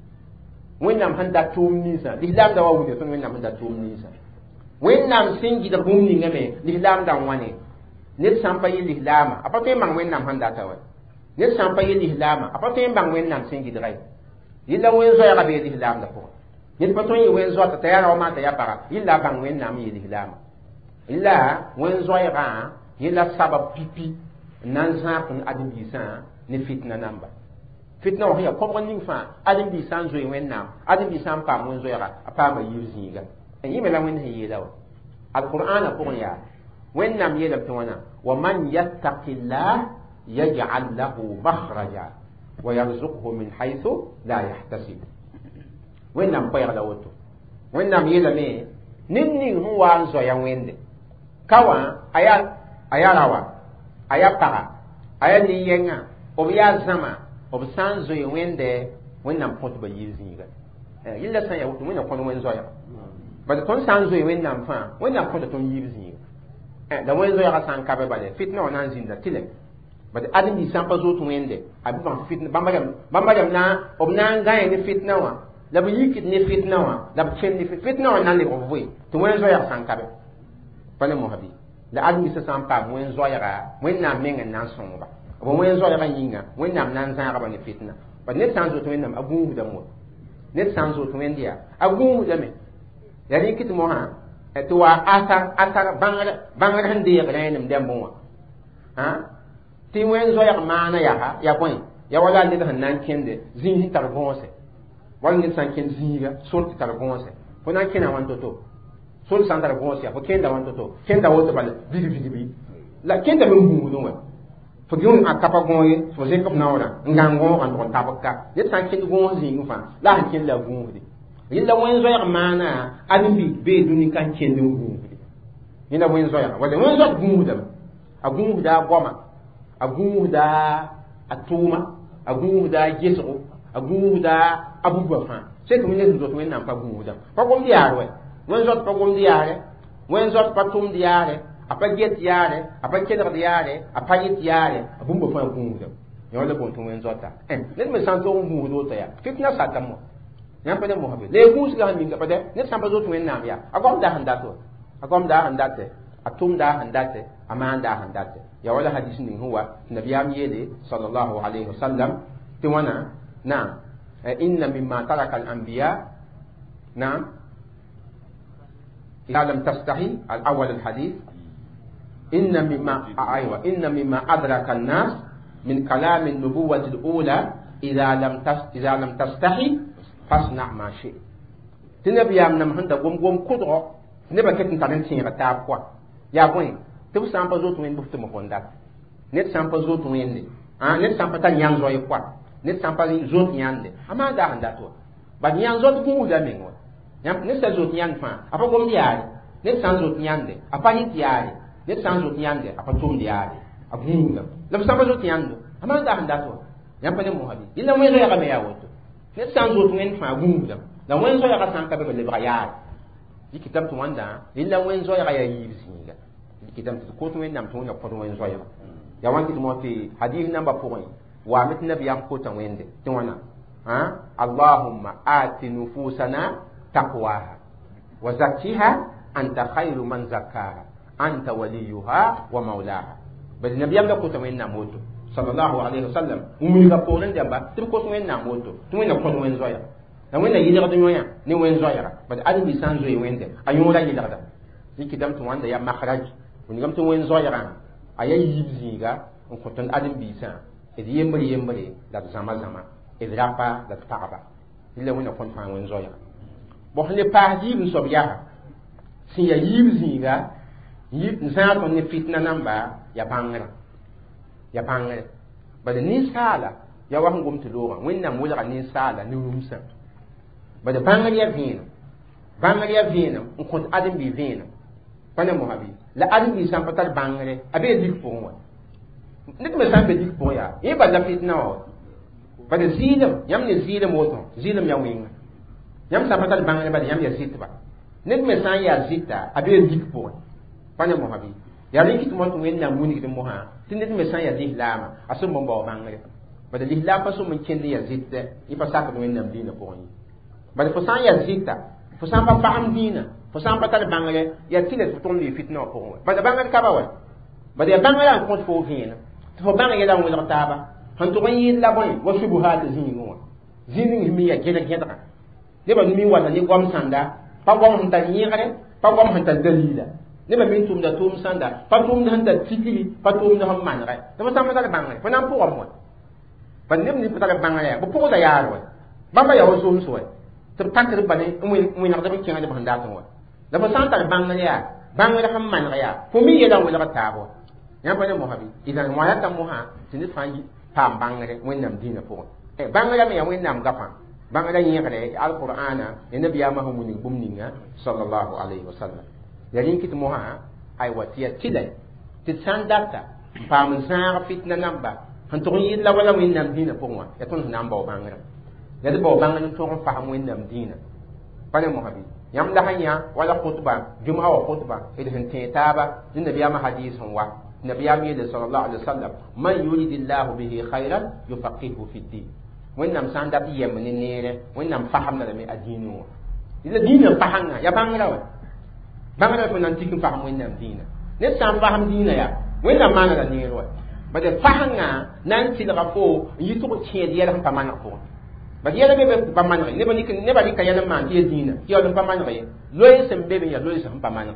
wẽnnaam sẽn dat tʋʋm ninsã lislam da wa wʋde tõnd wẽnnaam sẽn dat tʋʋm ninsã wẽnnaam sẽn gɩdg bũmb ningame lislam da wãne ned sãn pa yɩ lislaamã a pa tõe n bãng wẽnnaam sẽn data wa ned sãn pa yɩ lislaamã a pa tõe n bãng wẽnnaam sẽn gɩdga ye yella wẽn zoɛɛga bee lislaam da pʋgẽ ned pa tõe n yɩ wẽn zoata t'a yaa rao maa t'a ya paga yella a bãng wẽnnaam yɩ lislaamã illa wẽn zoɛɛgã yella sabab pipi n na n zãak n adem-biisã ne fitna namba fitna wa ya ko ning fa adin bi san zo wẽnnaam adin bi san pa mon zo ya a pa ma yir zinga en yime la wẽnd sẽn yeela wa alqur'ana pʋgẽ yaa wẽnnaam yeelame tɩ wãna wa man yattaqillah yaj'al lahu makhraja wa yarzuqhu min haythu la yahtasib wẽnnaam koɛɛg la woto wẽnnaam yeelame ned ning sẽn wa n zoya wẽnde ka wã a ya a ya rawa a ya paga a ya nin-yɛngã b yaa zãma b sã n zoe wẽnde wẽnnaam kõt ba yir zĩiga yella sã n ya woto wẽnna kõn wẽn zoɛɛga bala tõnd sã n zoe wẽnnaam fãa wẽnnaam kõta tõnd yir zĩiga la wẽn zoɛɛgã sã n ka be bale fitna wã na n zĩnda tɩ le bad adem-bi sã n pa zoot wẽnde a bɩ bãng fitna bãmba rãmb na b na n gãe ne fitna wã la b yikd ne fitna wã la b kẽnd ne fitna wã na n lebg b vʋe tɩ wẽn zoɛɛg sã n ka be pa ne mosã bɩ la adem-bi sã n paam wẽn zoɛɛga wẽnnaam meng n na n sõngba b wẽn zoɛɛgã yĩnga wẽnnaam na n zãagba ne fitna bad ned sã n zoot wẽnnaam a gũusda mo ned sã n zoot wẽnd yaa a gũusdame ya rɩk tɩ mosã to wa asar asar bangar bangar hande ya gane dem bon wa ha ti wen zo ya mana ya ha ya koy ya wala ne da nan kende zin hi tar gonse wala ne san ken zinga sorti tar gonse ko nan kena wan toto sol san tar gonse ya ko kenda wan toto kenda woto bal bidi bidi bi la kenda men bungu no wa fo giun akapa gonye fo je kop nawra ngango an ko tabaka ne san ken gon zingu fa la han ken la bungu di yilla wen zo ya mana adimbi be duni kan ken bungu di ina wen zo ya wala wen zo bungu da agungu da goma agungu da atuma agungu da geso agungu da abubuwa fa sai kuma ne zo to wen nan pa gungu da pa gom diare we wen zo pa gom diare wen zo pa tum diare apa get diare apa kedar diare apa yit diare abumba fa gungu da yo da bon to wen zo ta eh ne me san to gungu do ta ya fitna satamo ya pa de mo habe le gungu ga min ga pa de ne san pa zo to wen nan ya agom da handa to agom da handa te atum da handate amanda handate ya wala hadisin din huwa nabiyam yele sallallahu alaihi wasallam tiwana na inna mimma taraka al anbiya na idha lam tastahi al awwal al hadith inna mimma aywa inna mimma adraka an nas min kalam an nubuwwah al ula idha lam tas idha lam tastahi fasna ma shi tinabiyam nam handa gom gom kudro ne ba ketin tanen tin ta kwa ya bõe tɩ b sã n pa zoto wẽnd bf tɩ m fõn dat ned sã n pa zoto wẽnde ned sã n pa tar yãng zoɛ koa ned sã n pa zot yãnde a maan daa sẽn dat wa bad yãng zot gũusda meng wa ned sã zot yãnd fãa a pa gomd yaare ned sã n zot yãnde a pa yɩt yaare ned sã n zot yãnde a pa tʋmd yaare a gũusda la b sã n pa zot yãndo a maan daa sẽn dat wa yãmb pa ne mosa bɩ yɩla wẽn zoɛɛga me yaa woto ned sã n zot wẽnd fãa gũusda la wẽn zoɛɛga sã n ka be b lebga yaare yikitame tɩ wãnda yɩla wẽn zoɛɛga yaa yiib zĩiga kidam tɩ kot wẽnnaam tɩ wẽna kõt wẽn zoɛɛga ya wãn tɩ mo tɩ hadis namba pʋgẽ waame tɩ nabiyam kota wẽnde tɩ wãna allahumma ati nufusana taqwaha wa zakkiha anta khayru man zakkaha anta waliyuha wa maulaha bal nabiyam da kota wẽnnaam woto sallallahu alaihi wasallam umulga pʋgẽ dãmba tɩ b kot wẽnnaam woto tɩ wẽna kõt wẽn zoɛɛga la wẽna yɩlgd yõyã ne wẽn zoɛɛga bal adem-bi sã n zoe wẽnde a yõora yɩlgda yikidame tɩ wãnda ya makraj wẽngame tɩ wẽn zoɛɛgã a yaa yiib zĩiga n kõ tõnd adem-biisã d yembr yembre la d zãma zãma d rapa la d pagba yla wẽna kõt fãa wẽn zoɛɛga bõ sẽn le paas yiib n soab yaa sẽn yaa yiib zĩiga n zãag tõnd ne fitna namba ya bãngrã ya bãngre bala ninsaala ya wa sẽn gom tɩ loogã wẽnnaam welga ninsaala ne rũmsã bala bãngr ya vẽenem bãngr ya vẽenem n kõt adem-bi vẽenem pa ne mosa bɩ la adem-bi sã n pa tar bãngre a bee dik pʋgẽ wa ned me sã n be dik pʋgẽ yaa yẽ balla fitna wa bala zɩɩlem yãmb ne zɩɩlem woto zɩɩlem ya wẽnga yãmb sã n pa tar bãngre bala yãmb ya zɩtba ned me sã n yaa zɩta a bee dik pʋgẽ pa ne mosa bɩ yaa rɩk tɩ mo tɩ wẽnnaam wilgd mosã tɩ ned me sã n yaa lislaamã a sẽn bõn bao bãngre bala lislaam pa sõm n kẽnd n yaa zɩtdɛ yẽ pa sakd wẽnnaam dĩinã pʋgẽ ye bala fo sã n yaa zɩta fo sã n pa pagem dĩinã fo sã n pa tar bãngre yaa tɩ tɩ f tʋmd y fitna wã pʋgẽ wa bala bãngr kaba wa bala yaa bãngr yaa n kõt fo vẽenem tɩ fo bãng yɛla n welg taaba sẽn tʋg n yɩɩd la bõe wa subuhaat zĩigẽ wã zĩig ning mi yaa gẽdg-gẽdgã nebã mi walla ne goam sãnda pa goam sẽn tar yẽgre pa goam sẽn tar daliila nebã mi n tʋmda tʋʋm sãnda pa tʋʋmd sẽn tar tikri pa tʋʋmd sẽn manegɛ tɩ fo sã n pa tar bãngre fo na n pʋgame wa bal neb nin pa tar bãngre yaa b pʋgda yaar wa bãmba yaa wa zoms wa tɩ b takd bale n wẽnegd b n kẽngd b sẽn datẽ wa la fo sã n tar bãngr yaa bãngr sẽn maneg yaa fo mi yɛla n welg taab wa yãmb pa ne mosa bɩ idan wã yata mosã tɩ ned fãa paam bãngre wẽnnaam dĩinã pʋgẽ bãngrã me yaa wẽnnaam gafã bãngrã yẽgre alqur'ana ne nabiyaamã sẽn wilg bũmb ninga sallallahu alaihi wasallam ya rĩn kɩt mosã aywa tɩ yaa tɩla tɩ d sã n data n paam n zãag fitna namba sẽn tʋg n yɩɩd la wala wẽnnaam dĩinã pʋgẽ wã yaa tõnd sẽn na n bao bãngrã ya d bao bãngr n tʋg n fasem wẽnnaam dĩinã pa ne mosa bɩ yãmb la sẽn yã wala kʋtba jʋm'a wa kʋtba d sẽn tẽe taaba ne nabiyaamã hadiis sẽn wa نبيام يد صلى الله عليه وسلم من يريد الله به خيرا يفقهه في الدين وإنما ساندات يمن النير وإنما فهمنا لم أدينه إذا دين فهمنا يا بانغرا بانغرا فنان تيكن فهم وإنما دينا نسام فهم دينا يا وإنما ما نرى نير بدل فهمنا نانتي لغفو يتوقع تيد يلهم فما نقول ba yela be be ba manre ne ba ni ne ba ni ka yela man ti dina ti yela ba manre loy sem be be ya loy sem ba manre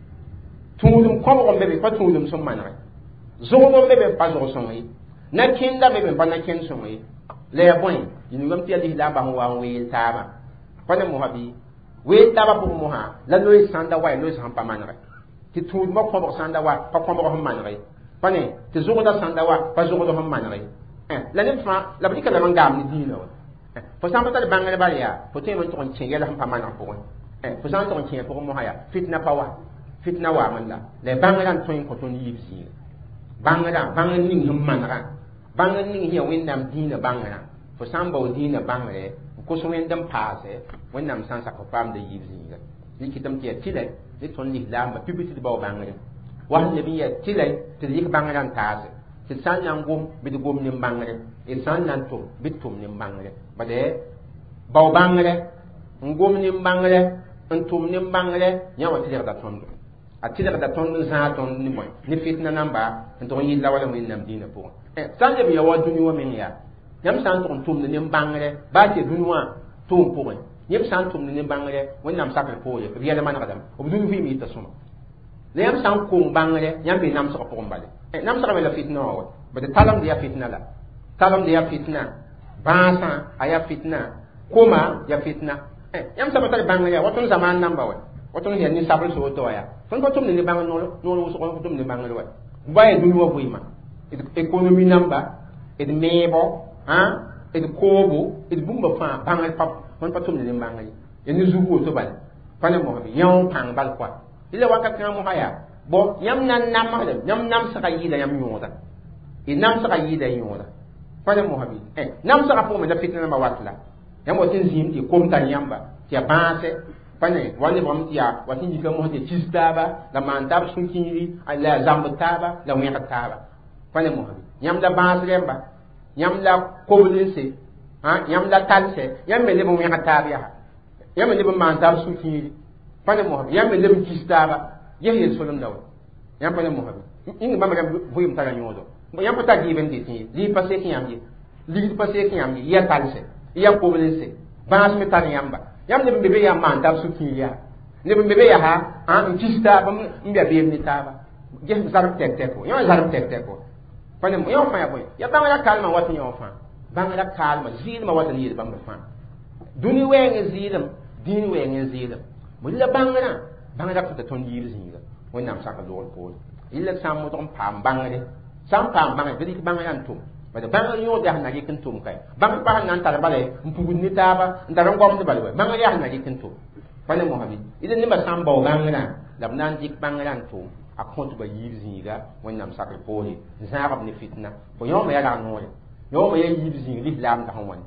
tuudum ko ko be be pa tuudum som manre zogo be be pa zogo som yi na kinda be be pa na kin som yi le boy ni ngam ti ali la ba wa wi ta ba pa ne mo habi wi ta ba bu mo ha la loy sanda wa loy sem pa manre ti tuud mo ko sanda wa pa ko mo ho manre pa ne ti zogo da sanda wa pa zogo do ho manre eh la ne fa la bi ka la mangam ni dina wa fo sam ta bangale bari ya fo te mon ton chen yela ham pamana ko eh fo sam ton chen ko mo haya fitna pawa fitna wa manda le bangala ton ko ton yibsi bangala bangal ning ham manara bangal ning hiya windam dina bangala fo sam ba dina bangale ko so windam paase windam san sa ko pam de yibsi ga likitam ti tile ni ton ni lamba pipiti de ba bangale wa le bi ya tile ti lik bangala taase ti san nan gom bi de gom ni bangale e san nan to bitum ni bangale bade baw bangale ngom ni bangale antum ni bangale nyawa ti da tondo ati da tondo za ton ni moy ni fitna namba to yi la wala min nam dina po eh sanje bi yawa duni wa min ya yam san ton tum ni bangale ba ti dunwa tum po yam san tum ni bangale won nam sakal po ye riya man kadam o dunu fi mi ta suma le yam san ko bangale yam bi nam sa ko mbale eh nam sa la fitna wa bade talam dia fitna la talam dia fitna basa aya fitna kuma ya fitna eh yam sabata bangale ya waton zaman namba wa waton ya ni sabul so to ya ton ko tum ni bangale no no so ko tum ni bangale wa baye dunu wa buima economy namba ed mebo ha ed kobo ed bumba fa bangale pap ton pa tum ni bangale ya ni zugo to bal fane mo bi yon pang bal kwa ile wakat kan mo haya bo yam nan nam ma yam nam saka yida yam nyoda inam saka yida nyoda fane mo habi eh nam saka po me da fitna ma watla yam watin zim ti kom tan yamba ti baase fane wani bam ti ya watin jika mo ti chistaba la mandab sun kiniri ala zambtaba la wi khataba fane mo habi yam da baase yamba yam la kobulinse ha yam la talse yam me le mo wi khataba ya yam le mo mandab sun kiniri fane mo habi yam le mo chistaba yehe solum daw yam fane mo habi ingi bam gam buyum tara nyodo yam pata giben di ti li passe ki yam yi li passe ki yam yi ya talse ya ko belese bas mi tan yamba yam ne bebe ya man dab su ki ya ne bebe ya ha an kista bam mbia be mi taba je zarab tek tek ko yo zarab tek tek ko fane mo yo fa ya boy ya bangala kalma wat yo fa bangala kalma zil ma wat ni bam fa duni wenge zilam din wenge zilam mo la bangala bangala ko ton yiri zinga wonam saka lol ko illa sam mo ton pam bangale sam pam bangale bidi bangala antum bade bangal yo da na yikin tum kai bang pa nan tar bale mpugun ni taba ndaram gom de bale bangal ya na yikin tum bane mo habi idan ni ba sam baw bangala dab nan dik bangala tum akont ba yiri zinga wonam saka poli zarab ni fitna ko yo ma ya la no yo ma ya yiri zinga l'islam da hon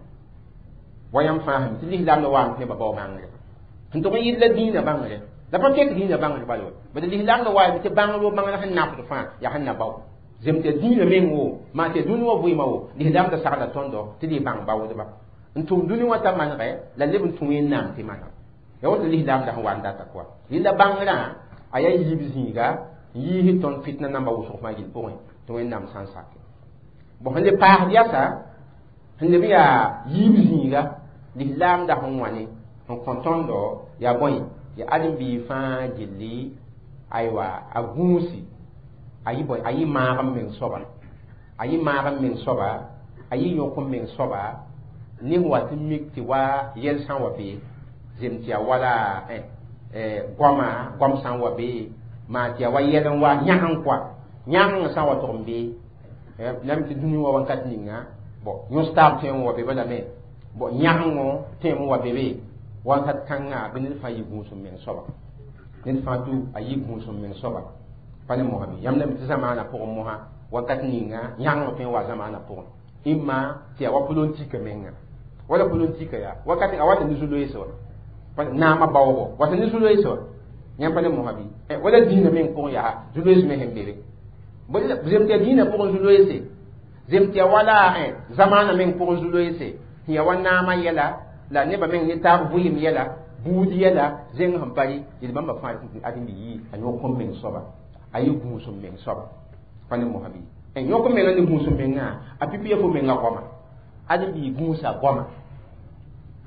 wayam faham ti l'islam no wan ne ba baw bangala to ko yidla dina bangala la pa tek dina bangala bale bade l'islam no wa ti bangalo bangala han na ko fa ya han na baw zemte dina mengo ma te dunu wa buima wo li dam da sakala tondo ti di bang bawo de ba ntum dunu wa ta man re la lebun tuwen nam ti man ya wota li dam da wanda ta kwa illa bangra aya yibzinga yi hiton fitna namba wo so ma gil point tuwen nam san sak bo hande pa dia sa hande biya yibzinga li lam da hon wani on kontondo ya boy ya adim bi fa gilli aywa agunsi ayi boy ayi maagam men soba ayi maagam men soba ayi yokum men soba ni wati mikti wa yel san wa be zemtia wala eh eh goma gom san wa be ma tia wa yelen wa nyahan kwa nyahan san wa tombe eh lam ti dunu wa wankat ninga bo nyo stab ten wa be bala me bo nyahan mo ten wa be be wankat kanga bin fa yi gusum men soba nin fa du ayi gusum men soba pane mo habi yamna mi zamana pour mo ha wakati ninga yang pe wa zamana pour imma ti wa politique menga wala politique ya wakati awata nizulu yeso pane na ma bawo wata nizulu yeso nyam pane mo habi e wala dina men pour ya zulu yeso me hembele bo zemte dina pour zulu yeso zemte wala e zamana men pour zulu yeso ya wana ma yela la ne ba men ni ta buyim yela budi yela zeng hampari ilba ma fa adin bi anyo kom men soba ayi gusum men soba fane mo habi en yoko men ni gusum men nga apipi ko men nga goma adi bi gusa goma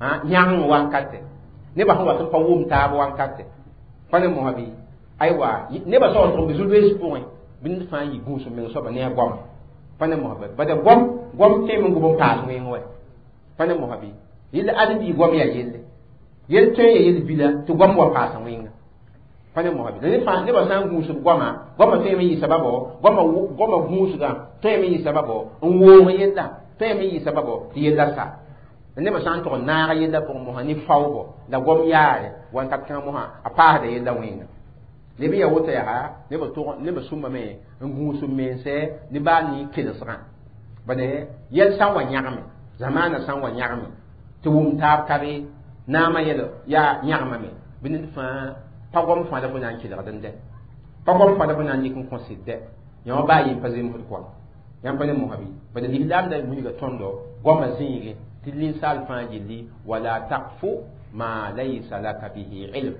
ha yang wankate ne ba wa pa wum ta ba wankate fa ne mo habi aywa ne ba so to bizulwe point bin fa yi gun so men so ba ne gom fa ne mo habi ba da gom gom te mun gum pa so yin we fa ne mo habi yil adi gom ya yelle yel te yel bila to gom wa pa so yin fa ne mo habi ne fa ne ba san gun so goma goma te mi sababo goma goma gun so ga te mi sababo nwo yella te mi sababo yella sa ne ba san to na ga yella ko mo hani fawbo da gom yaare wan kat kan mo ha apa da yella winga ne bi ya wota ya ha ne ba to ne ba summa me ngu sum me se ne ba ni kilsra ba de yel san wa nyagame zamana san wa nyagame to wum tab kabe na ma yelo ya nyagama me bin fa pa gom fa da ko nan kilra den de pa gom fa da ko nan ni kun considé yo ba yi pa zim ko yam pa ne mo habi ba de lidam da mu ga tondo goma zingi tilin sal fajili wala taqfu ma laysa laka bihi ilm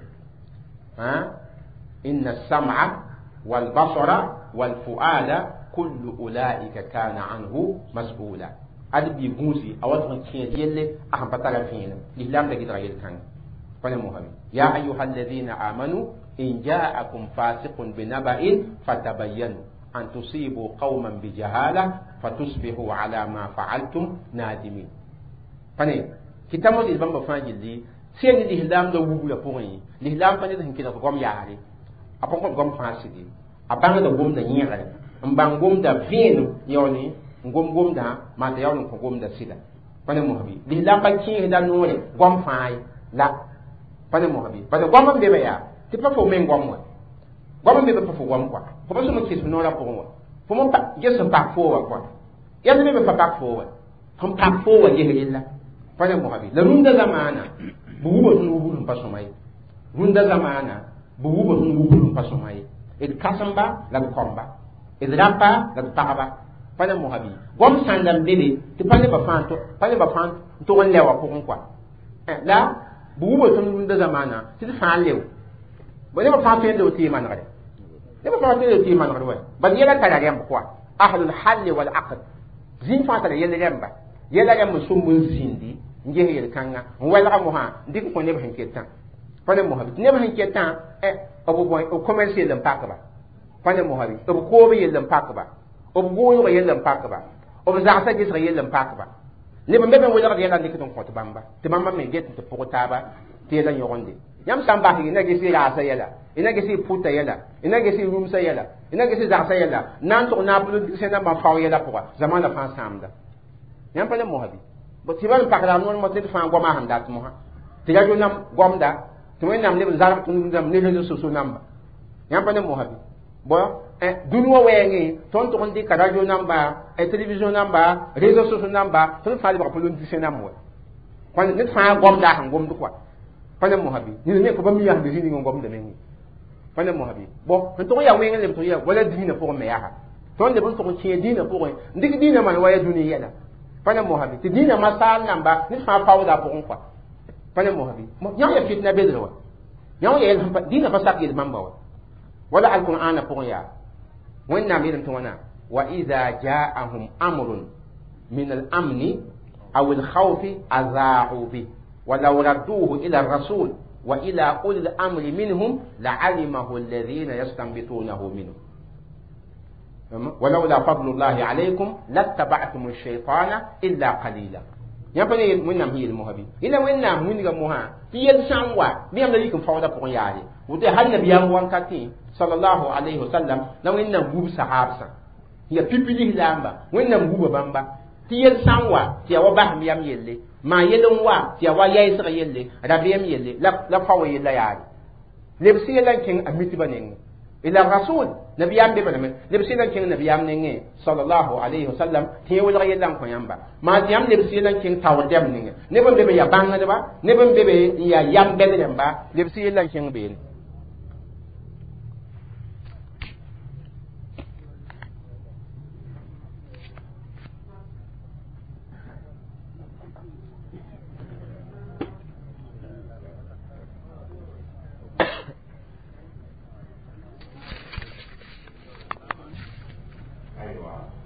ha inna as-sam'a wal basara wal fu'ada kullu ulaika kana anhu mas'ula adbi gusi awat on kien yelle a patala fina l'islam da gitra yel kan fane muhammad ya ayyuhalladhina amanu in ja'akum fasiqun binaba'in fatabayyanu an tusibu qauman bijahala fatusbihu ala ma fa'altum nadimin fane kitamo di bamba fajili sen l'islam da wubu la pour yi l'islam fane da hinkina ko gom yaari apon ko gom fasidi abanga da gom da nyere mbang gom da vino yoni ngom gom da ma da yawon ko gom da sida fane mo habi l'islam ba ki da nore gom fay la fane mo habi ba da gom be be ya ti pa fo men gom wa gom be be pa fo gom kwa ko ba so mo ki so nora pour wa fo mo pa yeso pa fo wa kwa ya be be pa pa fo wa hum pa fo wa je hilla fane mo habi la runda zamana bu wubo sun wubo pa so mai runda zamana bu wubo sun wubo pa so mai ed kasamba la komba ed rampa la takaba fane mo habi gom sandam dede ti fane ba fanto fane ba fanto to won lewa ko kwa eh la bu wubo sun runda zamana ti fa lew bo ne ba fanto ndo ti man gade ne ba fanto ndo ti man gade wa ba yela kala yam kwa ahlul hal wal aqd zin fa ta yela yamba yela yam sumbun zindi nge yel kanga wala mo ha ndik ko ne ba hinketan fane mo habi ne ba hinketan eh obo boy o commercial lam pakaba fane mo habi obo ko be yel lam pakaba obo go yel lam pakaba obo za sa gis yel lam pakaba ne ba mebe wala yela ndik ton ko to bamba te mamba me get to pokotaba te la yoronde yam samba hi na gisi ra sa yela ina gisi puta yela ina gisi room sa yela ina gisi za sa yela nan to na bulu se na ma fa yela poa zamana fa samda yam fane mo habi bo tiban pakala non mo te fa goma handat mo ha tiga jo nam gomda to men nam le zaram tun nam ne le so so namba yam pa ne mo habi bo eh dunwo wengi ton to ndi ka radio namba e television namba réseaux sociaux namba to fa ba polon di senam wo kwan ne fa gomda han gomdu kwa pa ne mo habi ni ne ko ba mi ya de ni gomda mengi pa ne mo habi bo to ya wengi le to ya wala dina pour me ya ha ton de bon to ko tie dina pour ndik dina man waya duniya la pa ne mo habi ti dina masal namba ni fa fawda pour kwa pane mo habi mo nya ya fitna bedre wa nya ya el dina fa sakil mamba wa wala alqur'ana pour ya wanna mi dum tona wa idha ja'ahum amrun min al-amn aw al-khawf aza'u bi wa law radduhu ila ar-rasul wa ila ulil amri minhum la'alimahu alladhina yastanbitunahu minhum ولولا فضل الله عليكم لاتبعتم الشيطان إلا قليلا yam pa ne mun nam hil mo habi ila wen nam mun ga mo ha ti yel sanwa bi am da yikum fawda ko yaari wote hal nabi yam wan kati sallallahu alaihi wasallam na wen nam gub sahabsa ya pipili lamba wen nam guba bamba ti yel sanwa ti wa bah mi yam yelle ma yelon wa ti wa yayi sa yelle rabi yam yelle la la fawo yella yaari lebsi yelan king amiti banen ila rasul nabi yam be baname lebsi lan king nabi yam nenge sallallahu alaihi wasallam ti wala yelan ko yamba ma yam lebsi lan king taw dem nenge ne ban be ya banga de ba ne ban be ya yam be dem ba lebsi lan king be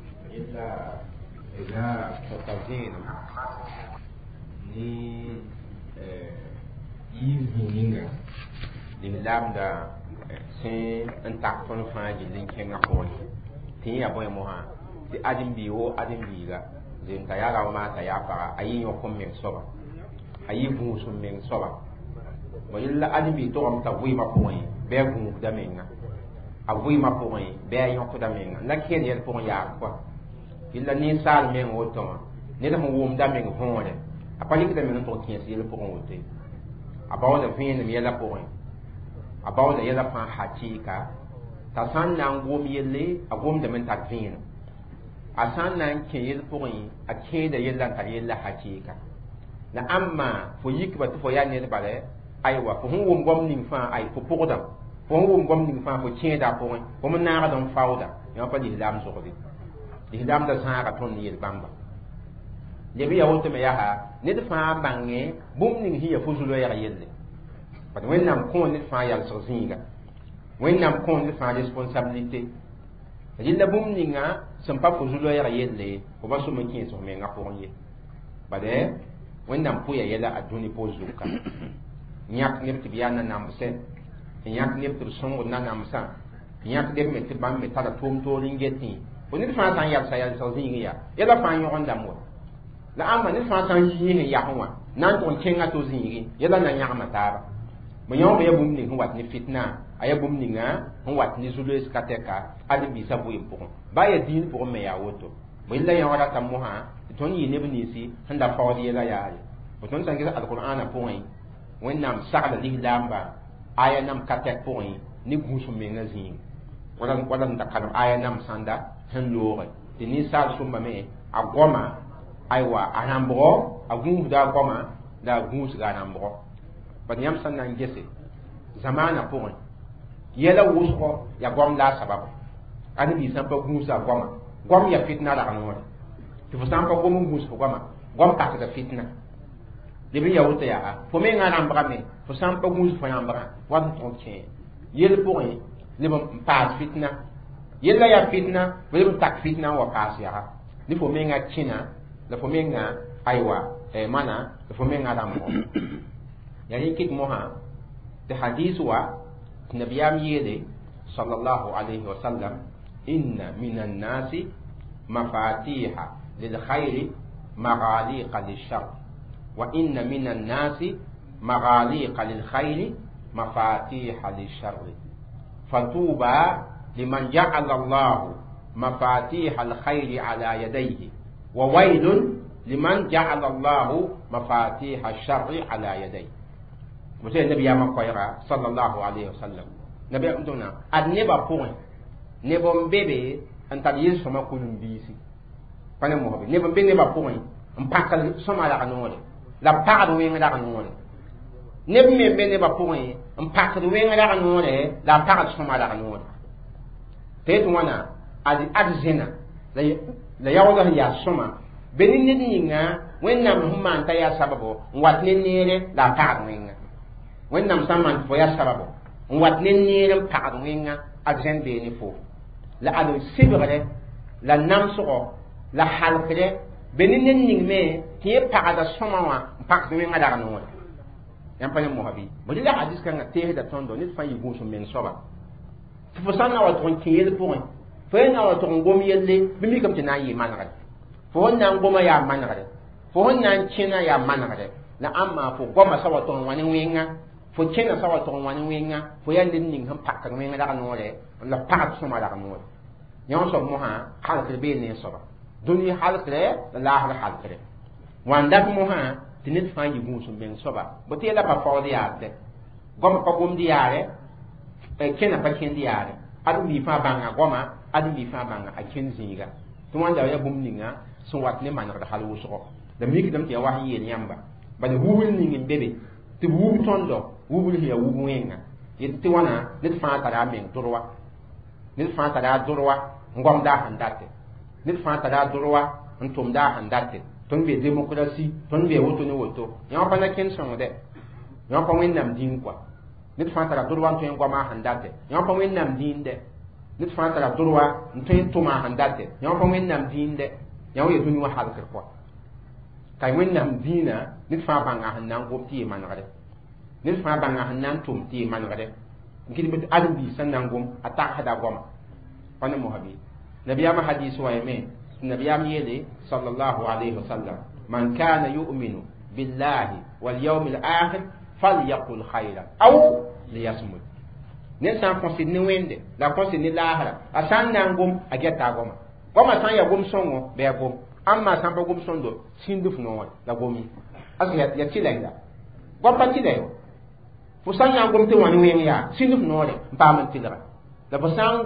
إذا تقدين ni yi ninga lislaam da sẽn n tak tõnd fãa gill n kẽngã pʋgẽ tɩ yẽ yaa bõe mosã tɩ ãdem-bii wo ãdem-biiga zem t'a yaa rao maa t'a yaa paga a yɩ yõk n meng soaba a yɩ gũus n meng soaba bõ yella ãdem-bii togame t'a vɩɩmã pʋgẽ bɩ a gũusda menga a vɩɩmã pʋgẽ bɩ a yõkda menga la kẽed yɛl pʋgẽ yaag koa yella ninsaal meng woto wã ned sẽn wʋmda meng võore a pa rɩkda meng n tʋg kẽes yel pʋgẽ woto a baooda vẽenem yɛla pʋgẽ a baooda yɛla fãa hakɩɩka t'a sã n na n gom yelle a gomdame n tar vẽenem a sã n na n kẽ yel pʋgẽ a kẽeda yella n tar yella hakɩɩka la ãmma fo yikba tɩ fo yaa ned bala aywa fo sẽn wʋm gom ning fãa ay fo pʋgdame fo sẽn wʋm gom ning fãa fo kẽeda a pʋgẽ fo me naagd n faooda yã pa lislaam zʋgde lislaam da sãaga tõnd yel bãmba leb ya woto me yaa ned fãa n bãngẽ bũmb ning sẽn ya fo zu-loɛɛg yelle bad wẽnnaam kõo ned fãa yalsg zĩiga wẽnnaam kõo ned fãa responsabilité rɩla bũmb ninga sẽn pa fo zu-loɛɛg yelle fo ba som n kẽes f mengã pʋgẽ ye bad wẽnnaam pʋya yɛla a dũni pʋʋs zuka yãk neb tɩ b yaa nanamsɛ n yãk neb tɩ b sõngd nanamsã n yãk neb me tɩ bãmb me tara tʋʋm toor n getẽ fo ned fãa sã n yalsa yalsg zĩig yaa yɛla fãa yõgendame wa la ãmba ned fãa sã n yɩ sẽn yasẽ wã na n tʋg n kẽngã to zĩigi yɛla na yãgma taaba bõ yõob ya bũmb ning sẽn wat ne fitna a yaa bũmb ninga sẽn wat ne zu-loees ka tɛka ãdem-biisã vɩɩm pʋgẽ ba ya diin pʋgẽ me yaa woto bõ yella yõgra t'a mosã tɩ tõnd yɩ neb ninsi sẽn da faood yɛla yaare bõ tõnd sã n ges alqur'ana pʋgẽ wẽnnaam sagla lislaamba aya nam ka tɛk pʋgẽ ne gũus mengã zĩig wala wala n da kadem aya nam sãnda sẽn looge tɩ ninsaal sõmbame a goma aywa a rãmbgɔ a gũusda a goma la a gũusga a rãmbgɔ bad yãmb sẽn na n gese zamaanã pʋgẽ yɛla wʋsgɔ ya gom la a sabab ãdem-bii sã n pa gũusa a goma gom ya fitna rag noore tɩ fo sã n pa gom n gũusg goma gom pakda fitna leb n ya woto yaa fo mengã rãmbgame fo sã n pa gũus fo rãmbgã wat n tõg kẽ yel pʋgẽ leb n paas fitna yella yaa fitna fo leb n tak fitna n wa paas yaga ne fo mengã kẽna la fo mengã aywa mana la fo mengã rãmbgɔ ya rɩkɩt mosã tɩ hadis wa tɩ nabiyaam yeele sallallahu alayhi wa sallam inna min annasi mafatiha lilkhayri maghaliqa lilshar wa inna min annasi maghaliqa lilkhayri mafatiha lilsharri fatuba liman ja'ala allahu mafatiha alkhayri ala yadayhi wa waylun liman ja'ala allahu mafatiha alsharri ala yadayhi muso nabi ya makoyra sallallahu alaihi wasallam nabi amtona ad neba pʋgẽ neb n bebe n tar yel sõma kulum biisi pa ne mosbe neb n be nebã pʋgẽ n pakl sõma rag noore la b pagd wẽng rag noore neb me be nebã pʋgẽ n pakd wẽng rag noore la a pagd sõma rag noore tɩ yetɩ wãna ad ad zẽna la yaoodã sẽn yaa sõma be ne ned yĩnga wẽnnaam sẽn maan t'a yaa sababo n wat ne neere la a pagd wẽnga wẽnnaam sã n maan tɩ fo yaa sababo n wat ne neer n pagd wẽnga ad zẽn beene fo la ad sɩbgre la namsgɔ la halkre be ne ned ning me tɩ yẽ pagda sõma wã n pagd wẽnga rag noore yãmb pa ne mosã bɩ bõ rɩla hadis kãngã teesda tõndo ned fãa yɩ gũus n meng soaba tɩ fo sã n na wa tʋg n kẽ yel pʋgẽ fo yẽ na wa tʋg n gom yelle bɩ mikame tɩ na n yɩ manegre fo sẽn na n goma yaa manegre fo sẽn na n kẽna yaa manegre la ãmma fo goma sa wa tʋg n wa ne wẽnga fo kẽna sa wa tʋg n wa ne wẽnga fo yaa ned ning sẽn pakd wẽng rag noore la pagd sõma rag noore yõ soab mosã halkr bee ne soaba dũni halkre la laasr halkre wan dat mosã tɩ ned fãa yɩ gũus n meng soaba bõ tɩ yɛla pa faood yaadɛ goma pa gomd yaare kẽna pa kẽnd yaare ãdem-bii fãa bãnga goma ãdem-bii fãa bãnga a kẽnd zĩiga tɩ wãnda yaa bũmb ninga sẽn wat ne manegd hal wʋsgɔ la mikdame tɩ ya was n yeel yãmba bala wubl ning n bebe tɩ b wub tõndo wubl sẽn yaa wub wẽnga yetɩ tɩ wãna ned fãa tara a meng dʋrwa ned fãa tara a dʋrwa n gomda a sẽn date ned fãa tara a dʋrwa n tʋmda a sẽn date tõnd be démocratie tõnd be woto ne woto yõ pa na kẽnd sõngdɛ yõ pa wẽnnaam dĩin koa ned fãa tara dʋrwa n tõe n goma a sẽn date yõ pa wẽnnaam dĩin dɛ ned fãa tara dʋrwa n tõe n tʋma a sẽn date yõ pa wẽnnaam dĩin dɛ yã wa ya dũni wã halkr koa ka wẽnnaam dĩinã ned fãa bãnga sẽn na n gom tɩ yɩ manegre ne fa banga hanan tum ti manade ngir bit adam bi sanangum atak hada goma wana muhabi nabiyama hadith wa yame nabiyam yele sallallahu alayhi wasallam man kana yu'minu billahi wal yawmil akhir falyaqul khayran aw liyasmut ne san konsid ni wende la konsid ni lahara asan nangum ageta goma goma san ya gom songo be gom amma san ba gom sondo sinduf no la gomi asya ya tilaida gompa tilayo fo san ya gom te wani wen ya sinduf no le pa man tilra la fo san